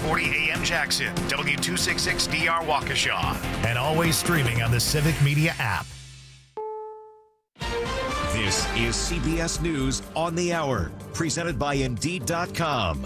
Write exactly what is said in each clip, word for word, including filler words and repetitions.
forty A M Jackson, W two sixty-six D R Waukesha, and always streaming on the Civic Media app. This is C B S News on the Hour, presented by Indeed dot com.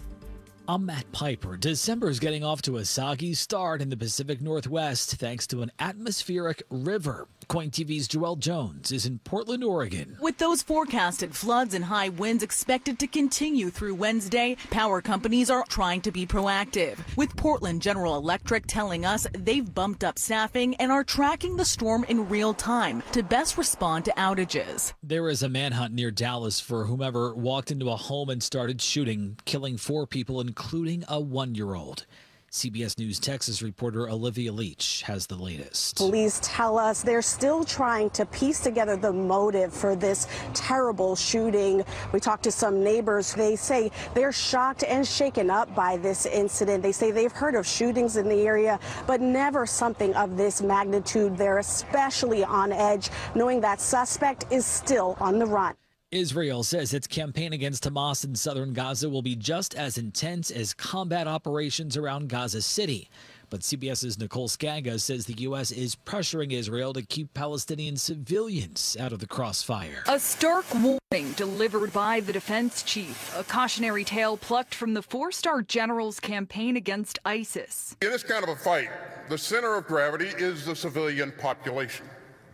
I'm Matt Piper. December is getting off to a soggy start in the Pacific Northwest thanks to an atmospheric river. KOIN T V's Joelle Jones is in Portland, Oregon. With those forecasted floods and high winds expected to continue through Wednesday, power companies are trying to be proactive. With Portland General Electric telling us they've bumped up staffing and are tracking the storm in real time to best respond to outages. There is a manhunt near Dallas for whomever walked into a home and started shooting, killing four people, including a one-year-old. C B S News Texas reporter Olivia Leach has the latest. Police tell us they're still trying to piece together the motive for this terrible shooting. We talked to some neighbors. They say they're shocked and shaken up by this incident. They say they've heard of shootings in the area, but never something of this magnitude. They're especially on edge, knowing that suspect is still on the run. Israel says its campaign against Hamas in southern Gaza will be just as intense as combat operations around Gaza City. But CBS's Nicole Skaga says the U S is pressuring Israel to keep Palestinian civilians out of the crossfire. A stark warning delivered by the defense chief, a cautionary tale plucked from the four-star general's campaign against ISIS. In this kind of a fight, the center of gravity is the civilian population.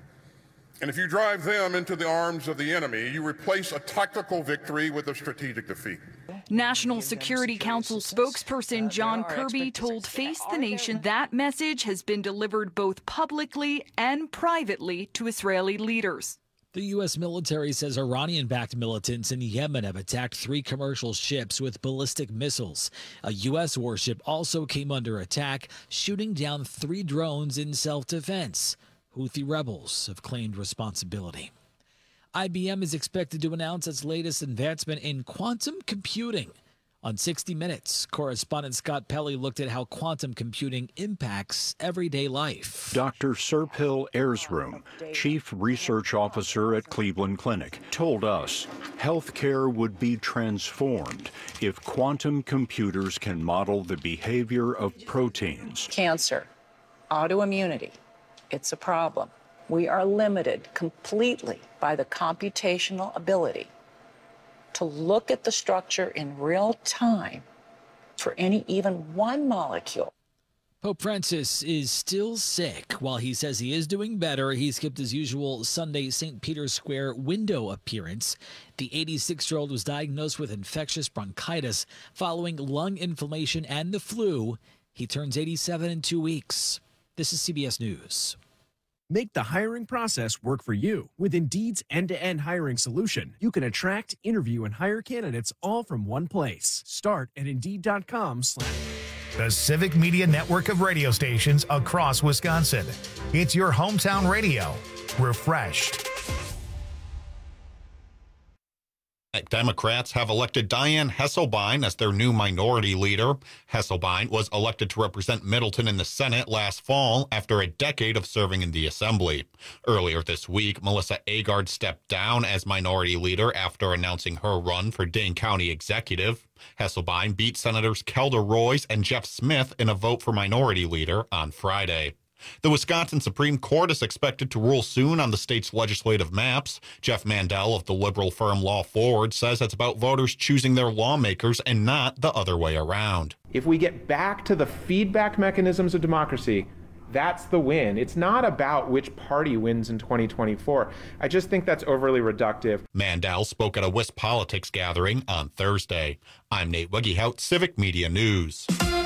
And if you drive them into the arms of the enemy, you replace a tactical victory with a strategic defeat. National Security Council spokesperson John Kirby told Face the Nation that message has been delivered both publicly and privately to Israeli leaders. The U S military says Iranian-backed militants in Yemen have attacked three commercial ships with ballistic missiles. A U S warship also came under attack, shooting down three drones in self-defense. Houthi rebels have claimed responsibility. I B M is expected to announce its latest advancement in quantum computing. On sixty minutes, correspondent Scott Pelley looked at how quantum computing impacts everyday life. Doctor Serpil Erzroom, Chief Research Officer at Cleveland Clinic, told us healthcare would be transformed if quantum computers can model the behavior of proteins. Cancer, autoimmunity. It's a problem. We are limited completely by the computational ability to look at the structure in real time for any even one molecule. Pope Francis is still sick. While he says he is doing better, he skipped his usual Sunday Saint Peter's Square window appearance. The eighty-six-year-old was diagnosed with infectious bronchitis following lung inflammation and the flu. He turns eighty-seven in two weeks. This is C B S News. Make the hiring process work for you. With Indeed's end-to-end hiring solution, you can attract, interview, and hire candidates all from one place. Start at Indeed dot com slash. The Civic Media network of radio stations across Wisconsin. It's your hometown radio. Refreshed. Democrats have elected Dianne Hesselbein as their new minority leader. Hesselbein was elected to represent Middleton in the Senate last fall after a decade of serving in the Assembly. Earlier this week, Melissa Agard stepped down as minority leader after announcing her run for Dane County Executive. Hesselbein beat Senators Kelda Royce and Jeff Smith in a vote for minority leader on Friday. The Wisconsin Supreme Court is expected to rule soon on the state's legislative maps. Jeff Mandel of the liberal firm Law Forward says it's about voters choosing their lawmakers and not the other way around. If we get back to the feedback mechanisms of democracy, that's the win. It's not about which party wins in twenty twenty-four. I just think that's overly reductive. Mandel spoke at a Wisp Politics gathering on Thursday. I'm Nate Wegehout, Civic Media News.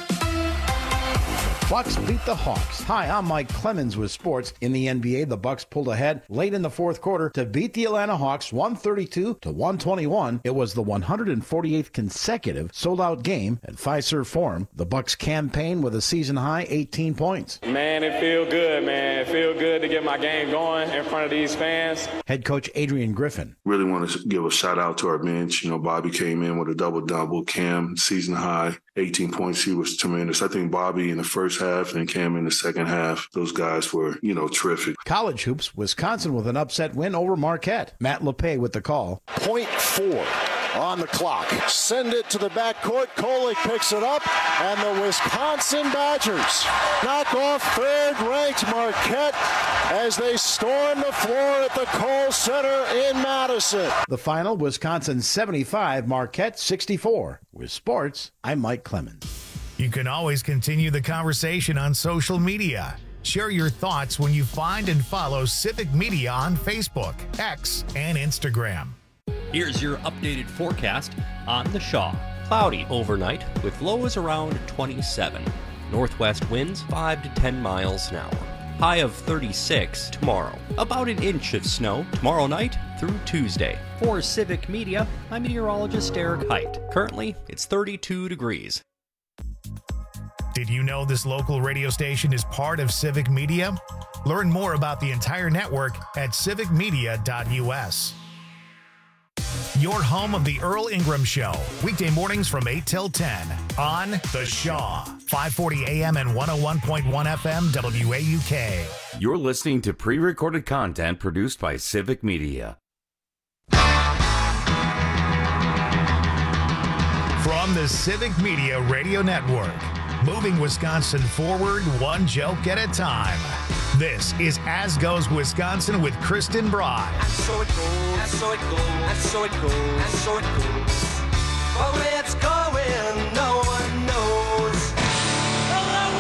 Bucks beat the Hawks. Hi, I'm Mike Clemens with sports. In the N B A, the Bucks pulled ahead late in the fourth quarter to beat the Atlanta Hawks one thirty-two to one twenty-one. It was the one hundred forty-eighth consecutive sold-out game at Fiserv Forum. The Bucks campaign with a season-high eighteen points. Man, it feel good, man. It feel good to get my game going in front of these fans. Head coach Adrian Griffin. Really want to give a shout-out to our bench. You know, Bobby came in with a double-double. Cam, season-high, eighteen points. He was tremendous. I think Bobby in the first half and Cam in the second half, those guys were, you know, terrific. College hoops, Wisconsin with an upset win over Marquette. Matt LePay with the call. point four on the clock. Send it to the backcourt. Kolek picks it up, and the Wisconsin Badgers knock off third-ranked Marquette as they storm the floor at the Kohl Center in Madison. The final, Wisconsin seventy-five, Marquette sixty-four. With sports, I'm Mike Clemens. You can always continue the conversation on social media. Share your thoughts when you find and follow Civic Media on Facebook, X, and Instagram. Here's your updated forecast on the Shaw. Cloudy overnight with lows around twenty-seven. Northwest winds five to ten miles an hour. High of thirty-six tomorrow. About an inch of snow tomorrow night through Tuesday. For Civic Media, I'm meteorologist Eric Height. Currently, it's thirty-two degrees. Did you know this local radio station is part of Civic Media? Learn more about the entire network at civic media dot u s. Your home of the Earl Ingram Show, weekday mornings from eight till ten on The Shaw, five forty A M and one oh one point one F M W A U K. You're listening to pre-recorded content produced by Civic Media. From the Civic Media Radio Network, moving Wisconsin forward one joke at a time. This is As Goes Wisconsin with Kristen Bry. And so it goes, and so it goes, and so it goes, and so it goes. But where it's going, no one knows. Hello,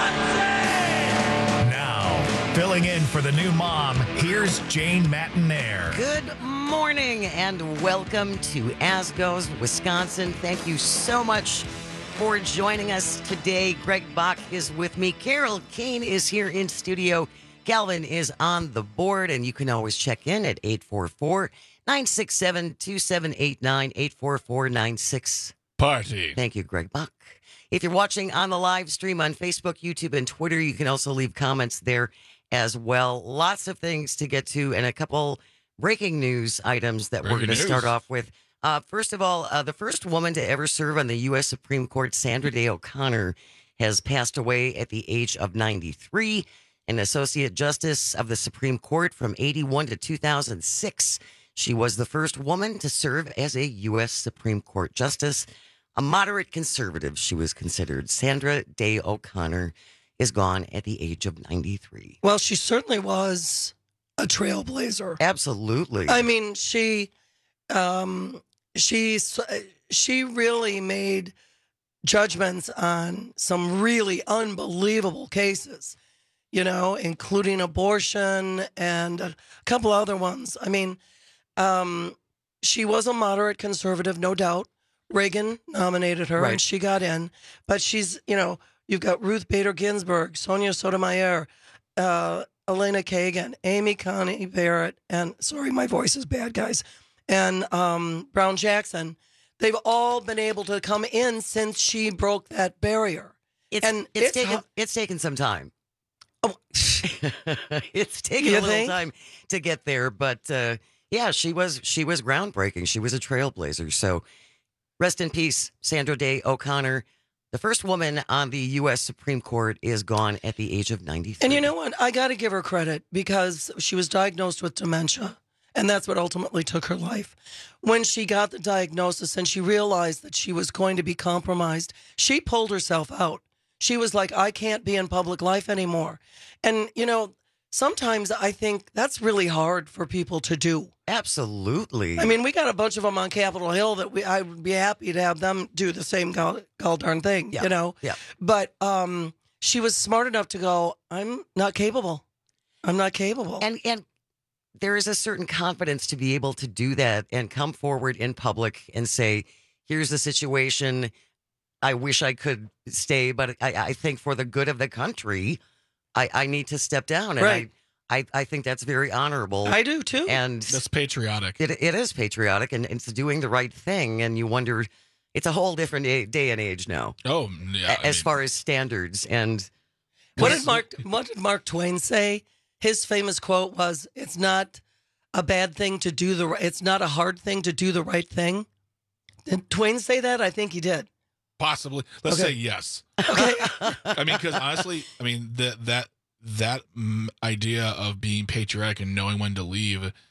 Wisconsin! Now, filling in for the new mom, here's Jane Matinaire. Good morning and welcome to As Goes Wisconsin. Thank you so much for joining us today. Greg Bach is with me. Carol Kane is here in studio. Galvin is on the board, and you can always check in at eight four four, nine six seven, two seven eight nine, eight four four nine six. Party. Thank you, Greg Bach. If you're watching on the live stream on Facebook, YouTube, and Twitter, you can also leave comments there as well. Lots of things to get to and a couple breaking news items that breaking we're going to start off with. Uh, first of all, uh, the first woman to ever serve on the U S Supreme Court, Sandra Day O'Connor, has passed away at the age of ninety-three. An Associate Justice of the Supreme Court from eighty-one to two thousand six. She was the first woman to serve as a U S Supreme Court Justice. A moderate conservative, she was considered. Sandra Day O'Connor is gone at the age of ninety-three. Well, she certainly was a trailblazer. Absolutely. I mean, she... Um, She she really made judgments on some really unbelievable cases, you know, including abortion and a couple other ones. I mean, um, she was a moderate conservative, no doubt. Reagan nominated her, right, and she got in. But she's, you know, you've got Ruth Bader Ginsburg, Sonia Sotomayor, uh, Elena Kagan, Amy Coney Barrett, and sorry, my voice is bad, guys. And um, Brown Jackson, they've all been able to come in since she broke that barrier. It's, and it's, it's taken ha- it's taken some time. Oh. It's taken You a little think? time to get there, but uh, yeah, she was she was groundbreaking. She was a trailblazer. So rest in peace, Sandra Day O'Connor. The first woman on the U S Supreme Court is gone at the age of ninety-three. And you know what? I got to give her credit because she was diagnosed with dementia. And that's what ultimately took her life. When she got the diagnosis and she realized that she was going to be compromised, she pulled herself out. She was like, I can't be in public life anymore. And, you know, sometimes I think that's really hard for people to do. Absolutely. I mean, we got a bunch of them on Capitol Hill that we I would be happy to have them do the same gall, gall darn thing, Yeah. you know? Yeah. But um, she was smart enough to go, I'm not capable. I'm not capable. And and there is a certain confidence to be able to do that and come forward in public and say, here's the situation. I wish I could stay, but I, I think for the good of the country, I, I need to step down. And Right. I, I, I think that's very honorable. I do too. And That's patriotic. it, it is patriotic and it's doing the right thing. And you wonder, it's a whole different a- day and age now. Oh, yeah. a- As far as standards. And What did Mark What did Mark Twain say? His famous quote was, "It's not a bad thing to do the. It's not a hard thing to do the right thing." Did Twain say that? I think he did. Possibly. Let's Okay. say yes. Okay. I mean, because honestly, I mean that that that mm, idea of being patriotic and knowing when to leave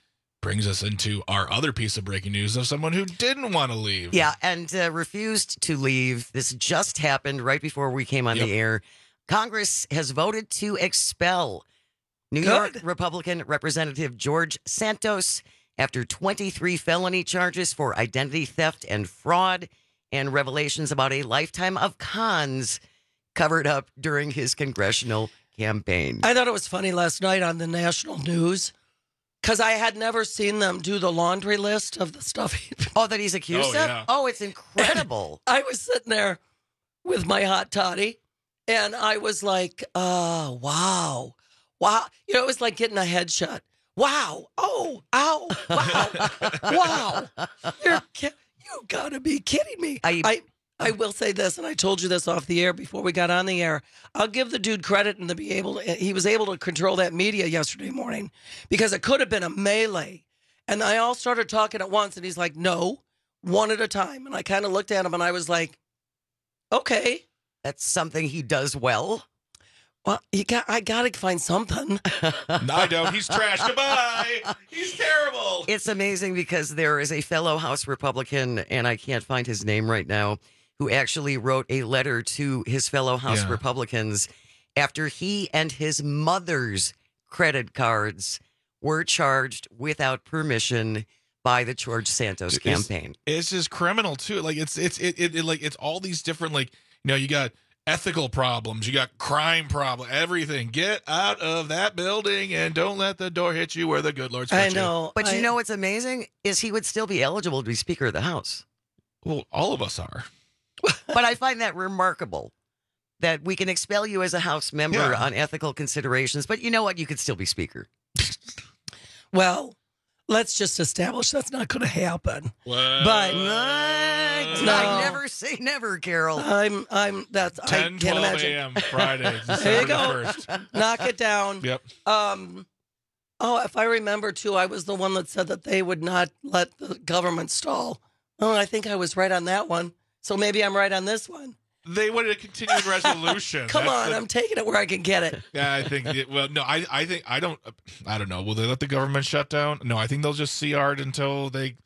brings us into our other piece of breaking news of someone who didn't want to leave. Yeah, and uh, refused to leave. This just happened right before we came on Yep. the air. Congress has voted to expel New York Republican Representative George Santos after twenty-three felony charges for identity theft and fraud and revelations about a lifetime of cons covered up during his congressional campaign. I thought it was funny last night on the national news because I had never seen them do the laundry list of the stuff. He, oh, that he's accused Oh, of? yeah. Oh, it's incredible. I was sitting there with my hot toddy, and I was like, "Oh, wow, wow!" You know, it was like getting a headshot. Wow! Oh, ow! Wow! Wow! You're ki- you gotta be kidding me! I, I I will say this, and I told you this off the air before we got on the air. I'll give the dude credit and to be able to, he was able to control that media yesterday morning because it could have been a melee, and they all started talking at once, and he's like, "No, one at a time." And I kind of looked at him, and I was like, "Okay, that's something he does well." Well, you got. I got to find something. I don't. He's trash. Goodbye. He's terrible. It's amazing because there is a fellow House Republican, and I can't find his name right now, who actually wrote a letter to his fellow House Yeah. Republicans after he and his mother's credit cards were charged without permission by the George Santos It's- campaign. It's just criminal too. Like it's it's it, it, it like it's all these different, like, you know, you got ethical problems, you got crime problem, everything. Get out of that building and don't let the door hit you where the good Lord's put you. But you know what's amazing is he would still be eligible to be Speaker of the House. Well, all of us are. But I find that remarkable that we can expel you as a House member Yeah. on ethical considerations, but you know what? You could still be Speaker. Well, let's just establish that's not going to happen. What? But No. I never say never, Carol. I'm. I'm. That's. I ten, can't twelve imagine. a.m. Friday, There you go. December first. Knock it down. Yep. Um. Oh, if I remember too, I was the one that said that they would not let the government stall. Oh, I think I was right on that one. So maybe I'm right on this one. They wanted a continuing resolution. Come That's on, the- I'm taking it where I can get it. Yeah, I think. It, well, no, I, I think I don't. I don't know. Will they let the government shut down? No, I think they'll just C R it until they,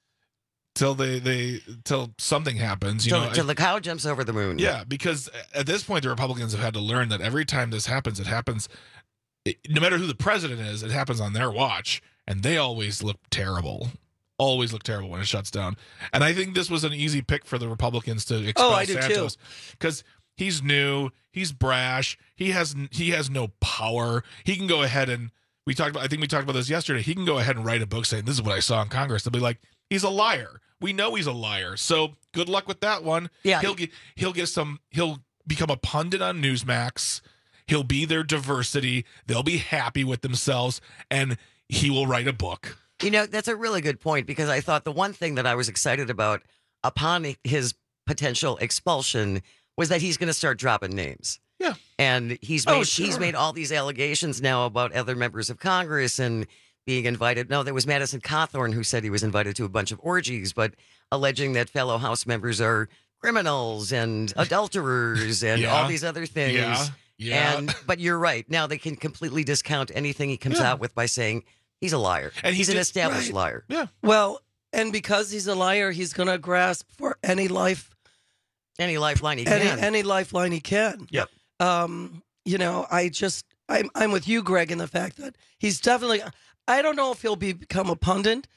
till they, they, till something happens. You Till, know, till the cow jumps over the moon. yeah, because at this point, the Republicans have had to learn that every time this happens, it happens. It, no matter who the president is, it happens on their watch, and they always look terrible. Always look terrible when it shuts down. And I think this was an easy pick for the Republicans to expel Oh, I do too. Santos because he's new, he's brash, he has he has no power. He can go ahead and we talked about. I think we talked about this yesterday. He can go ahead and write a book saying this is what I saw in Congress. They'll be like, he's a liar. We know he's a liar. So good luck with that one. Yeah, he'll get he'll get some. He'll become a pundit on Newsmax. He'll be their diversity. They'll be happy with themselves, and he will write a book. You know, that's a really good point because I thought the one thing that I was excited about upon his potential expulsion was that he's going to start dropping names. Yeah. And he's Oh, made sure. he's made all these allegations now about other members of Congress and being invited. No, there was Madison Cawthorn who said he was invited to a bunch of orgies, but alleging that fellow House members are criminals and adulterers and Yeah. all these other things. Yeah. Yeah. And but you're right. Now they can completely discount anything he comes Yeah. out with by saying he's a liar. And he he's an did- established Right. liar. Yeah. Well, and because he's a liar, he's going to grasp for any life, Any lifeline he any can. any lifeline he can. Yep. Um. You know, I just I'm I'm with you, Greg, in the fact that he's definitely. I don't know if he'll be, become a pundit.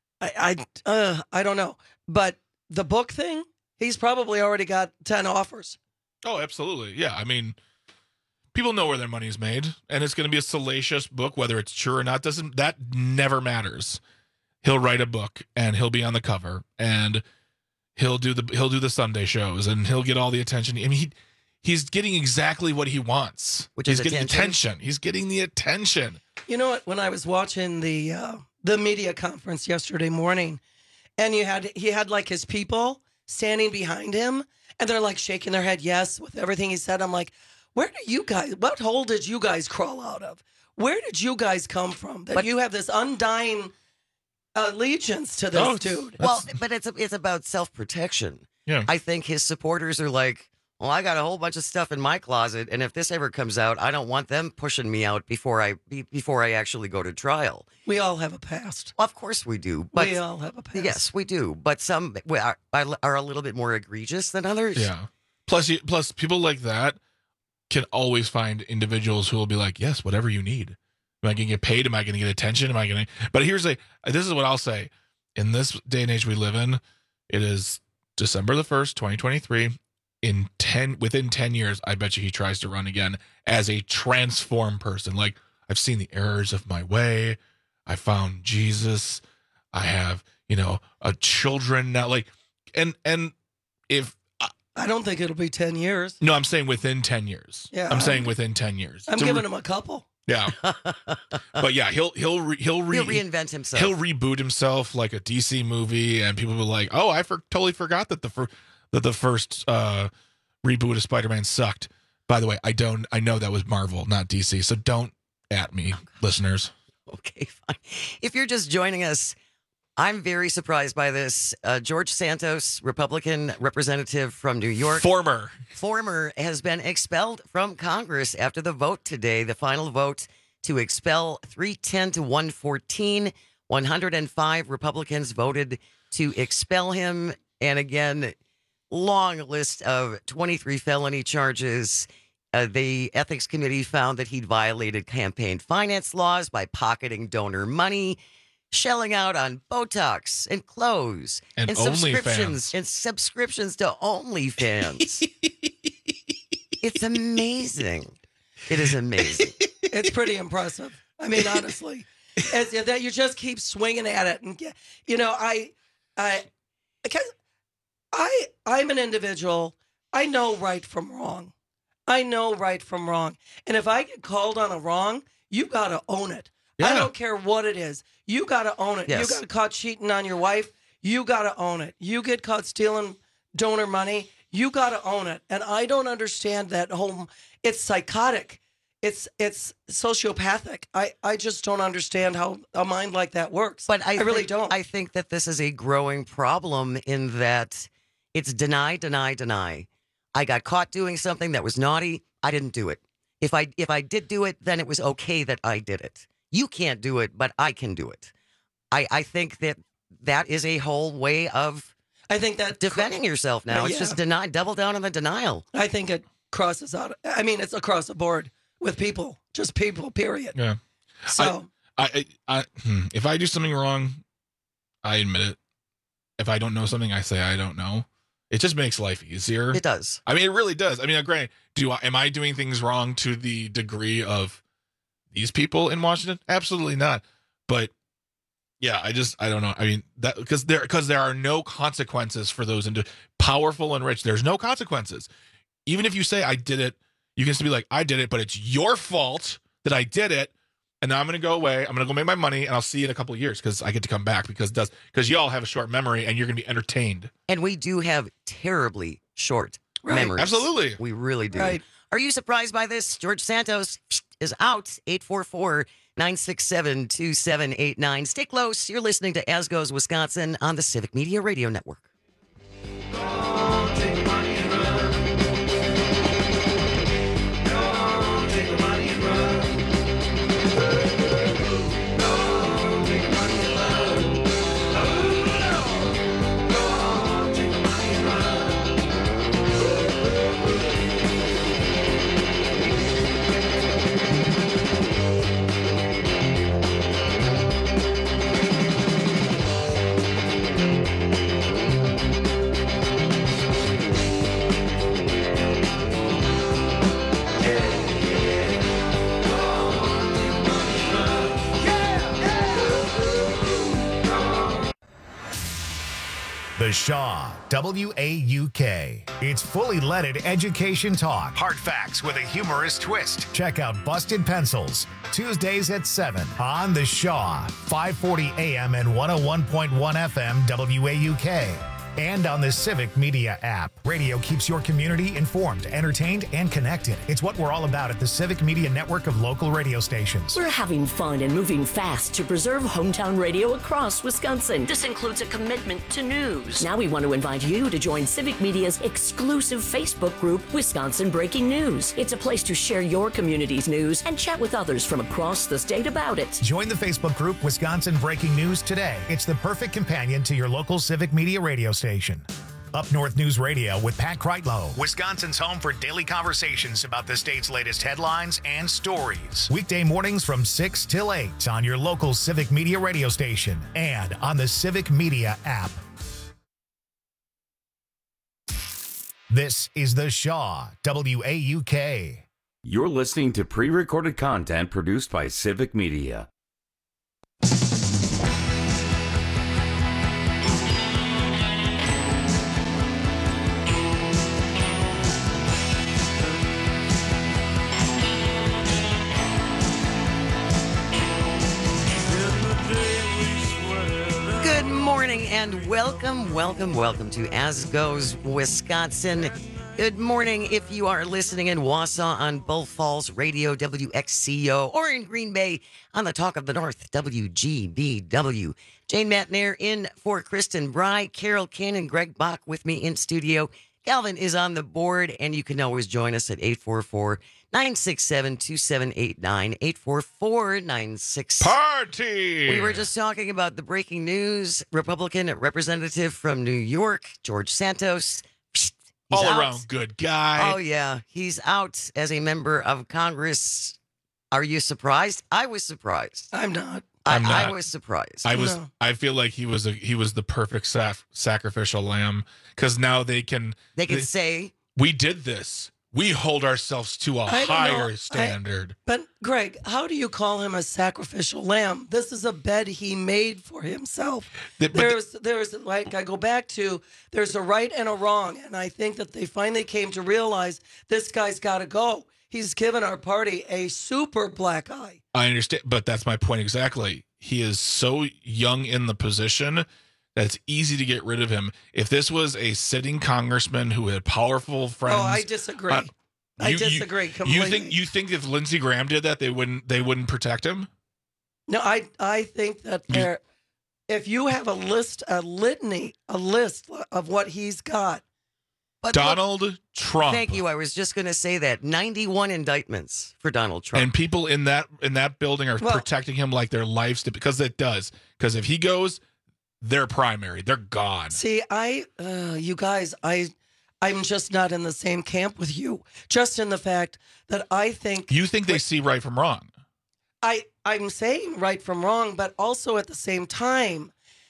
I I uh, I don't know, but the book thing, he's probably already got ten offers. Oh, absolutely. Yeah. I mean, people know where their money's made, and it's going to be a salacious book, whether it's true or not. Doesn't that never matters? He'll write a book, and he'll be on the cover, and he'll do the he'll do the Sunday shows, and he'll get all the attention. I mean, he he's getting exactly what he wants, Which he's is getting attention? attention. He's getting the attention. You know what? When I was watching the uh, the media conference yesterday morning, and you had he had like his people standing behind him, and they're like shaking their head yes with everything he said. I'm like, where do you guys? What hole did you guys crawl out of? Where did you guys come from? That But- you have this undying allegiance to this Oh, dude. Well, but it's it's about self protection. Yeah. I think his supporters are like, Well, I got a whole bunch of stuff in my closet, and if this ever comes out, I don't want them pushing me out before I be, before I actually go to trial. We all have a past. Well, of course we do. But we all have a past. Yes, we do. But some are, are a little bit more egregious than others. Yeah. Plus, you, plus people like that can always find individuals who will be like, yes, whatever you need. Am I going to get paid? Am I going to get attention? Am I going to? But here's a. This is what I'll say. In this day and age we live in, it is December the first, twenty twenty-three. In ten within ten years, I bet you he tries to run again as a transformed person. Like, I've seen the errors of my way. I found Jesus. I have, you know, a children now. Like, and and if uh, I don't think it'll be ten years. No, I'm saying within ten years. Yeah, I'm, I'm saying within ten years. I'm To giving re- him a couple. Yeah, but yeah, he'll he'll re- he'll re- He'll reinvent himself. He'll reboot himself like a D C movie, and people will be like, "Oh, I for- totally forgot that the fir- that the first uh, reboot of Spider-Man sucked." By the way, I don't. I know that was Marvel, not D C. So don't at me, oh, listeners. Okay, fine. If you're just joining us, I'm very surprised by this. Uh, George Santos, Republican representative from New York, former former, has been expelled from Congress after the vote today. The final vote to expel, three ten to one fourteen. one hundred five Republicans voted to expel him. And again, long list of twenty-three felony charges. Uh, the Ethics Committee found that he'd violated campaign finance laws by pocketing donor money, shelling out on Botox and clothes and, and subscriptions and subscriptions to OnlyFans. It's amazing. It is amazing. It's pretty impressive. I mean, honestly, it's, that you just keep swinging at it, and get, you know, I, I, because I, I'm an individual. I know right from wrong. I know right from wrong. And if I get called on a wrong, you got to own it. Yeah. I don't care what it is. You got to own it. Yes. You got caught cheating on your wife. You got to own it. You get caught stealing donor money. You got to own it. And I don't understand that whole, it's psychotic. It's it's sociopathic. I, I just don't understand how a mind like that works. But I, I really think, don't. I think that this is a growing problem in that it's deny, deny, deny. I got caught doing something that was naughty. I didn't do it. If I if I did do it, then it was okay that I did it. You can't do it, but I can do it. I, I think that that is a whole way of I think that defending yourself now. Uh, It's yeah. just deny, double down on the denial. I think it crosses out. I mean, it's across the board with people, just people, period. Yeah. So I, I, I hmm, if I do something wrong, I admit it. If I don't know something, I say I don't know. It just makes life easier. It does. I mean, it really does. I mean, granted, do I, am I doing things wrong to the degree of these people in Washington? Absolutely not. But yeah, I just I don't know. I mean, that because there because there are no consequences for those into powerful and rich. There's no consequences. Even if you say I did it, you can still be like, I did it, but it's your fault that I did it. And now I'm going to go away. I'm going to go make my money, and I'll see you in a couple of years because I get to come back because it does because y'all have a short memory and you're going to be entertained. And we do have terribly short Right. memories. Absolutely. We really do. Right. Are you surprised by this? George Santos is out. eight four four, nine six seven, two seven eight nine. Stay close. You're listening to As Goes Wisconsin on the Civic Media Radio Network. The Shaw, W A U K. It's fully leaded education talk. Hard facts with a humorous twist. Check out Busted Pencils, Tuesdays at seven on The Shaw, five forty A M and one oh one point one F M W A U K. and on the Civic Media app. Radio keeps your community informed, entertained, and connected. It's what we're all about at the Civic Media network of local radio stations. We're having fun and moving fast to preserve hometown radio across Wisconsin. This includes a commitment to news. Now we want to invite you to join Civic Media's exclusive Facebook group, Wisconsin Breaking News. It's a place to share your community's news and chat with others from across the state about it. Join the Facebook group Wisconsin Breaking News today. It's the perfect companion to your local Civic Media radio station. Up North News Radio with Pat Kreitlow, Wisconsin's home for daily conversations about the state's latest headlines and stories. Weekday mornings from six till eight on your local Civic Media radio station and on the Civic Media app. This is The Shaw, W A U K. You're listening to pre-recorded content produced by Civic Media. Good morning and welcome, welcome, welcome to As Goes Wisconsin. Good morning if you are listening in Wausau on Bull Falls Radio, W X C O, or in Green Bay on the Talk of the North, W G B W. Jane Matnair in for Kristen Bry, Carol Cannon, Greg Bach with me in studio. Calvin is on the board, and you can always join us at eight four four, nine six seven, two seven eight nine, eight four four, nine six. Party! We were just talking about the breaking news. Republican representative from New York, George Santos. All out. around good guy. Oh, yeah. He's out as a member of Congress. Are you surprised? I was surprised. I'm not. I, I'm not. I was surprised. I was. No. I feel like he was a he was the perfect sac- sacrificial lamb because now they can They can say, we did this. We hold ourselves to a I don't higher know. standard. I- but, Greg, how do you call him a sacrificial lamb? This is a bed he made for himself. The- but the- there's, there's, like, I go back to, there's a right and a wrong. And I think that they finally came to realize this guy's got to go. He's given our party a super black eye. I understand, but that's my point exactly. He is so young in the position that it's easy to get rid of him. If this was a sitting congressman who had powerful friends, Oh, I disagree. uh, I you- you- disagree completely. You think you think if Lindsey Graham did that, they wouldn't they wouldn't protect him? No, I I think that there, if you have a list, a litany, a list of what he's got. but Donald look, Trump. thank you. I was just going to say that. ninety-one indictments for Donald Trump. And people in that in that building are Well- protecting him like their lives to, because it does. Because if he goes, they're primary. They're gone. See, I, uh, you guys, I, I'm just not in the same camp with you. Just in the fact that I think You think they see right from wrong? I, I'm saying right from wrong, but also at the same time,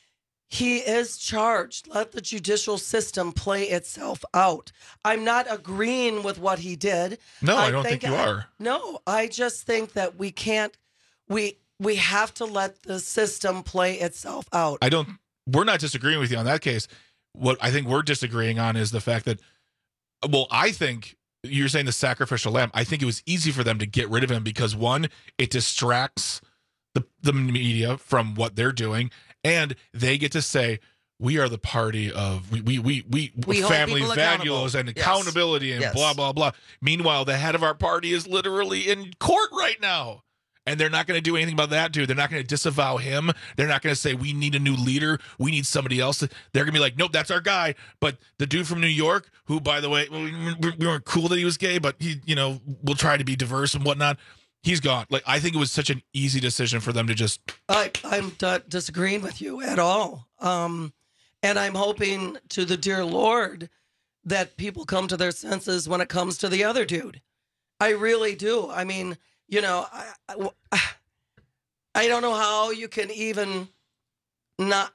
he is charged. Let the judicial system play itself out. I'm not agreeing with what he did. No, I don't think you I- are. No, I just think that we can't. We we have to let the system play itself out. I don't. We're not disagreeing with you on that case. What I think we're disagreeing on is the fact that, well, I think you're saying the sacrificial lamb. I think it was easy for them to get rid of him because one, it distracts the the media from what they're doing, and they get to say we are the party of we we we we, We hold family people values accountable. and Yes. accountability and Yes. blah blah blah. Meanwhile, the head of our party is literally in court right now. And they're not going to do anything about that, dude. They're not going to disavow him. They're not going to say, we need a new leader. We need somebody else. They're going to be like, nope, that's our guy. But the dude from New York, who, by the way, we, we weren't cool that he was gay, but he, you know, will try to be diverse and whatnot. He's gone. Like, I think it was such an easy decision for them to just. I, I'm not disagreeing with you at all. Um, and I'm hoping to the dear Lord that people come to their senses when it comes to the other dude. I really do. I mean, you know, I, I, I don't know how you can even not.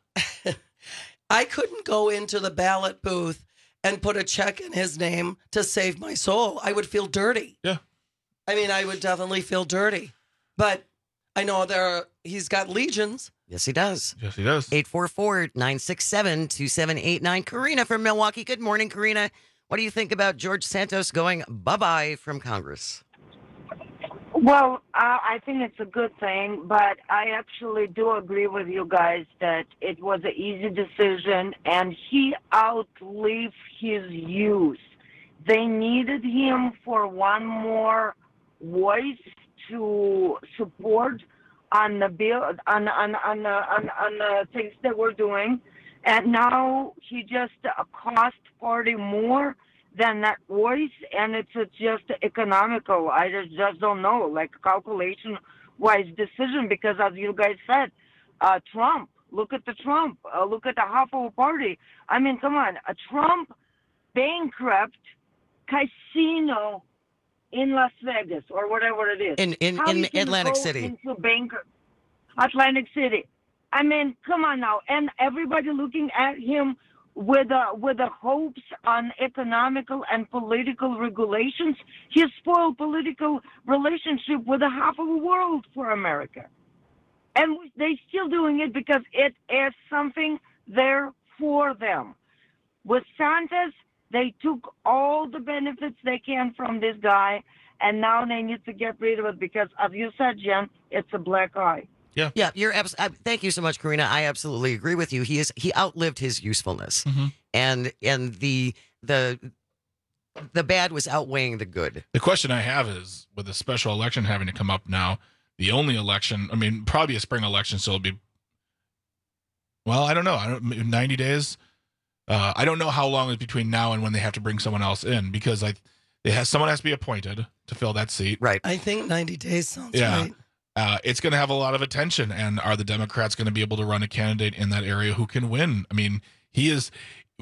I couldn't go into the ballot booth and put a check in his name to save my soul. I would feel dirty. Yeah. I mean, I would definitely feel dirty. But I know there are, he's got legions. Yes, he does. Yes, he does. eight four four, nine six seven, two seven eight nine. Karina from Milwaukee. Good morning, Karina. What do you think about George Santos going bye-bye from Congress? Well, uh, I think it's a good thing, but I actually do agree with you guys that it was an easy decision, and he outlived his youth. They needed him for one more voice to support on the bill, on on on the, on, on the things that we're doing, and now he just uh, cost party more than that voice, and it's a just economical. I just, just don't know, like calculation-wise decision, because as you guys said, uh, Trump, look at the Trump, uh, look at the half of a party. I mean, come on, a Trump bankrupt casino in Las Vegas or whatever it is. In in, How in you can Atlantic go City. Into bankrupt, Atlantic City. I mean, come on now, and everybody looking at him with uh, with the hopes on economical and political regulations. He spoiled political relationship with a half of the world for America. And they're still doing it because it is something there for them. With Santos, they took all the benefits they can from this guy, and now they need to get rid of it because, as you said, Jen, it's a black eye. Yeah, yeah. You're abs- uh, thank you so much, Karina. I absolutely agree with you. He is he outlived his usefulness, mm-hmm. and and the the the bad was outweighing the good. The question I have is, with the special election having to come up now, the only election, I mean, probably a spring election, so it'll be. Well, I don't know. I don't ninety days. Uh, I don't know how long is between now and when they have to bring someone else in, because I, it has someone has to be appointed to fill that seat. Right. I think ninety days sounds yeah. right. Uh, it's going to have a lot of attention, and are the Democrats going to be able to run a candidate in that area who can win? I mean, he is.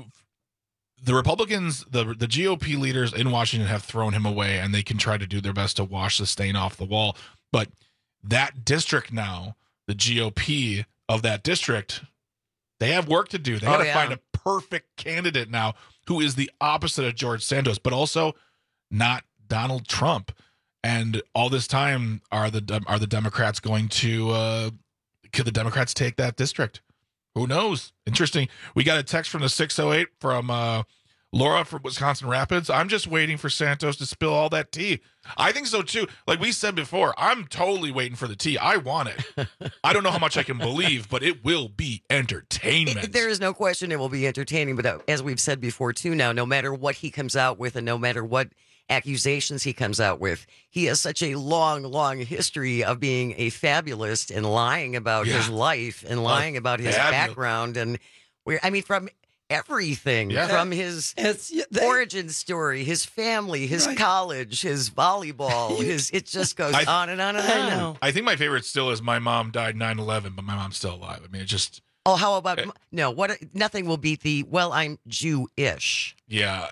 The Republicans, the the G O P leaders in Washington have thrown him away, and they can try to do their best to wash the stain off the wall. But that district now, the G O P of that district, they have work to do. They Oh, got to yeah. find a perfect candidate now who is the opposite of George Santos, but also not Donald Trump. And all this time, are the are the Democrats going to? Uh, could the Democrats take that district? Who knows? Interesting. We got a text from the six oh eight from uh, Laura from Wisconsin Rapids. I'm just waiting for Santos to spill all that tea. I think so too. Like we said before, I'm totally waiting for the tea. I want it. I don't know how much I can believe, but it will be entertainment. It- there is no question it will be entertaining. But uh, as we've said before too, now no matter what he comes out with, and no matter what accusations he comes out with, he has such a long, long history of being a fabulist and lying about Yeah. his life and lying about his fabulous. background. And we're, I mean, from everything, Yeah. from his It's they, origin story, his family, his Right. college, his volleyball, his it just goes I- on and on and I on. know. I think my favorite still is my mom died nine eleven, but my mom's still alive. I mean, it just, Oh, how about Eh. no? What? Nothing will beat the well. I'm Jewish. yeah.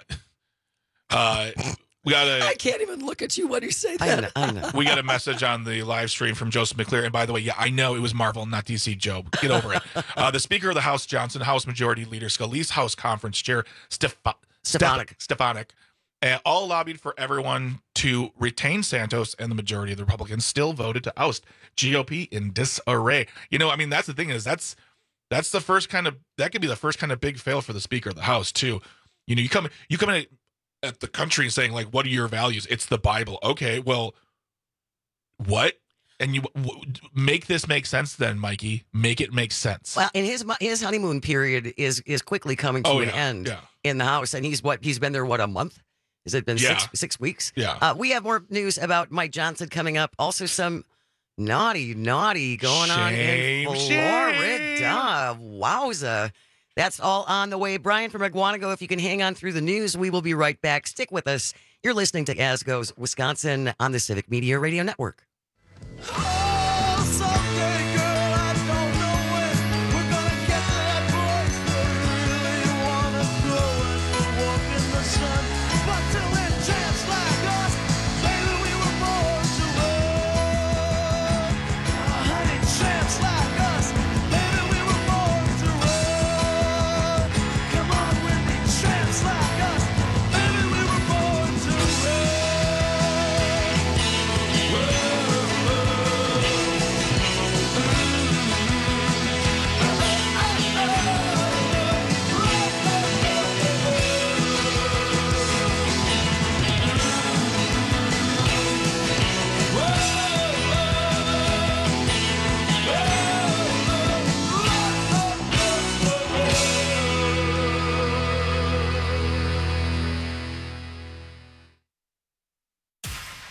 Uh, we got I a can't even look at you when you say I that. know. I know. we got a message on the live stream from Joseph McClear. And by the way, yeah, I know it was Marvel, not D C. Joe. Get over it. Uh, the Speaker of the House, Johnson, House Majority Leader Scalise, House Conference Chair Stefa- Stefanik. Stefanik, uh, all lobbied for everyone to retain Santos, and the majority of the Republicans still voted to oust G O P in disarray. You know, I mean, that's the thing is that's that's the first kind of that could be the first kind of big fail for the Speaker of the House too. You know, you come you come in at, at the country and saying like, "What are your values?" It's the Bible. Okay, well, what? And you w- make this make sense, then, Mikey. Make it make sense. Well, and his his honeymoon period is is quickly coming to Oh, an yeah, end yeah. in the House, and he's what he's been there what a month. Has it been Yeah. six six weeks? Yeah. Uh, we have more news about Mike Johnson coming up. Also, some naughty, naughty going on Shame, in shame. Florida. Wowza. That's all on the way. Brian from Aguanago, if you can hang on through the news, we will be right back. Stick with us. You're listening to As Goes Wisconsin on the Civic Media Radio Network.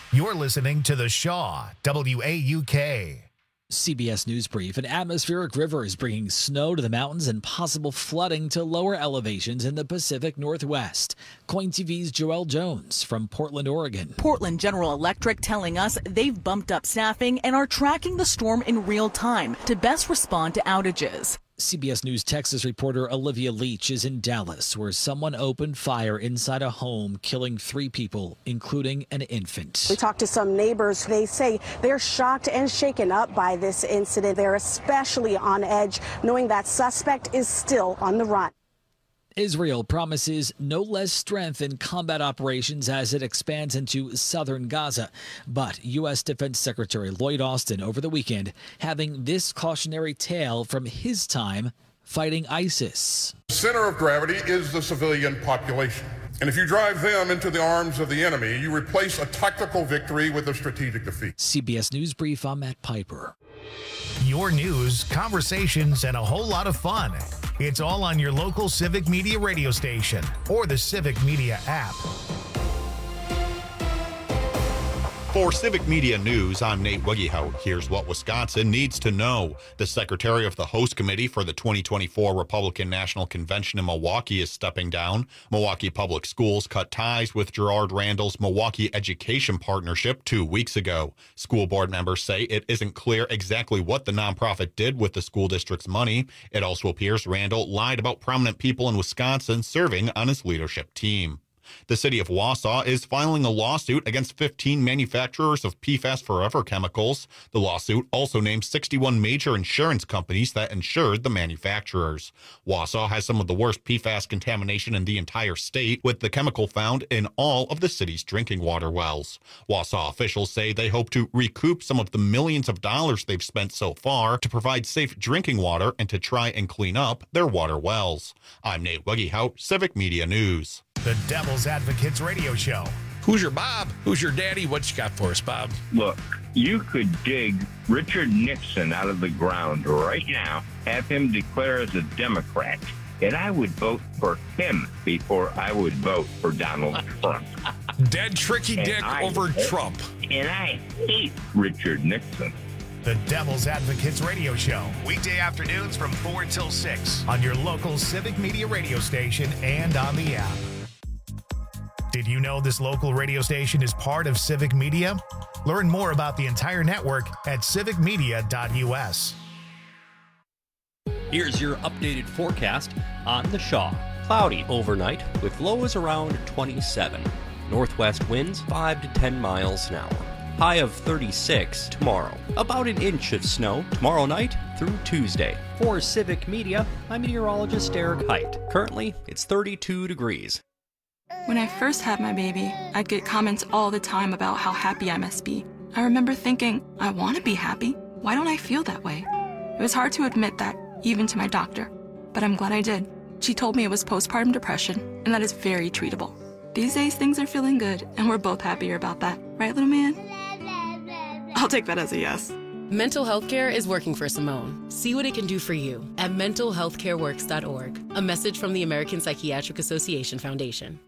You're listening to The Shaw, W A U K. C B S News Brief. An atmospheric river is bringing snow to the mountains and possible flooding to lower elevations in the Pacific Northwest. KOIN T V's Joelle Jones from Portland, Oregon. Portland General Electric telling us they've bumped up staffing and are tracking the storm in real time to best respond to outages. C B S News Texas reporter Olivia Leach is in Dallas, where someone opened fire inside a home, killing three people, including an infant. We talked to some neighbors. They say they're shocked and shaken up by this incident. They're especially on edge, knowing that suspect is still on the run. Israel promises no less strength in combat operations as it expands into southern Gaza. But U S. Defense Secretary Lloyd Austin over the weekend having this cautionary tale from his time fighting ISIS. The center of gravity is the civilian population. And if you drive them into the arms of the enemy, you replace a tactical victory with a strategic defeat. C B S News Brief, I'm Matt Piper. Your news, conversations, and a whole lot of fun. It's all on your local Civic Media radio station or the Civic Media app. For Civic Media News, I'm Nate Wiggyhout. Here's what Wisconsin needs to know. The secretary of the host committee for the twenty twenty-four Republican National Convention in Milwaukee is stepping down. Milwaukee Public Schools cut ties with Gerard Randall's Milwaukee Education Partnership two weeks ago. School board members say it isn't clear exactly what the nonprofit did with the school district's money. It also appears Randall lied about prominent people in Wisconsin serving on his leadership team. The city of Wausau is filing a lawsuit against fifteen manufacturers of P FAS Forever chemicals. The lawsuit also names sixty-one major insurance companies that insured the manufacturers. Wausau has some of the worst P FAS contamination in the entire state, with the chemical found in all of the city's drinking water wells. Wausau officials say they hope to recoup some of the millions of dollars they've spent so far to provide safe drinking water and to try and clean up their water wells. I'm Nate Wiggyhout, Civic Media News. The Devil's Advocates Radio Show. Who's your Bob? Who's your daddy? What you got for us, Bob? Look, you could dig Richard Nixon out of the ground right now, have him declare as a Democrat, and I would vote for him before I would vote for Donald Trump. Dead tricky dick over hate, Trump. And I hate Richard Nixon. The Devil's Advocates Radio Show. Weekday afternoons from four till six on your local Civic Media radio station and on the app. Did you know this local radio station is part of Civic Media? Learn more about the entire network at civic media dot u s. Here's your updated forecast on the Shaw. Cloudy overnight with lows around twenty-seven. Northwest winds five to ten miles an hour. High of thirty-six tomorrow. About an inch of snow tomorrow night through Tuesday. For Civic Media, I'm meteorologist Eric Height. Currently, it's thirty-two degrees. When I first had my baby, I'd get comments all the time about how happy I must be. I remember thinking, I want to be happy. Why don't I feel that way? It was hard to admit that, even to my doctor. But I'm glad I did. She told me it was postpartum depression, and that is very treatable. These days, things are feeling good, and we're both happier about that. Right, little man? I'll take that as a yes. Mental health care is working for Simone. See what it can do for you at mental health care works dot org. A message from the American Psychiatric Association Foundation.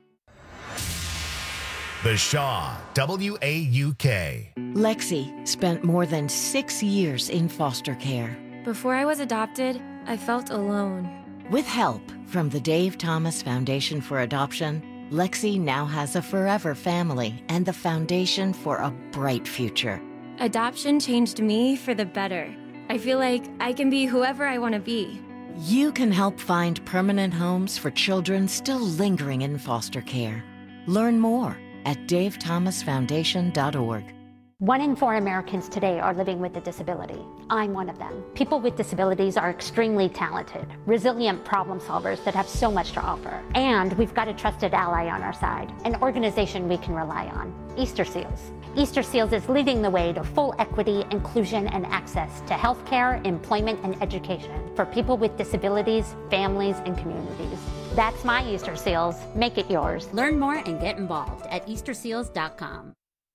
The Shaw, W A U K. Lexi spent more than six years in foster care. Before I was adopted, I felt alone. With help from the Dave Thomas Foundation for Adoption, Lexi now has a forever family and the foundation for a bright future. Adoption changed me for the better. I feel like I can be whoever I want to be. You can help find permanent homes for children still lingering in foster care. Learn more at dave thomas foundation dot org. One in four Americans today are living with a disability. I'm one of them. People with disabilities are extremely talented, resilient problem solvers that have so much to offer. And we've got a trusted ally on our side, an organization we can rely on, Easter Seals. Easter Seals is leading the way to full equity, inclusion, and access to healthcare, employment, and education for people with disabilities, families, and communities. That's my Easter Seals. Make it yours. Learn more and get involved at easter seals dot com.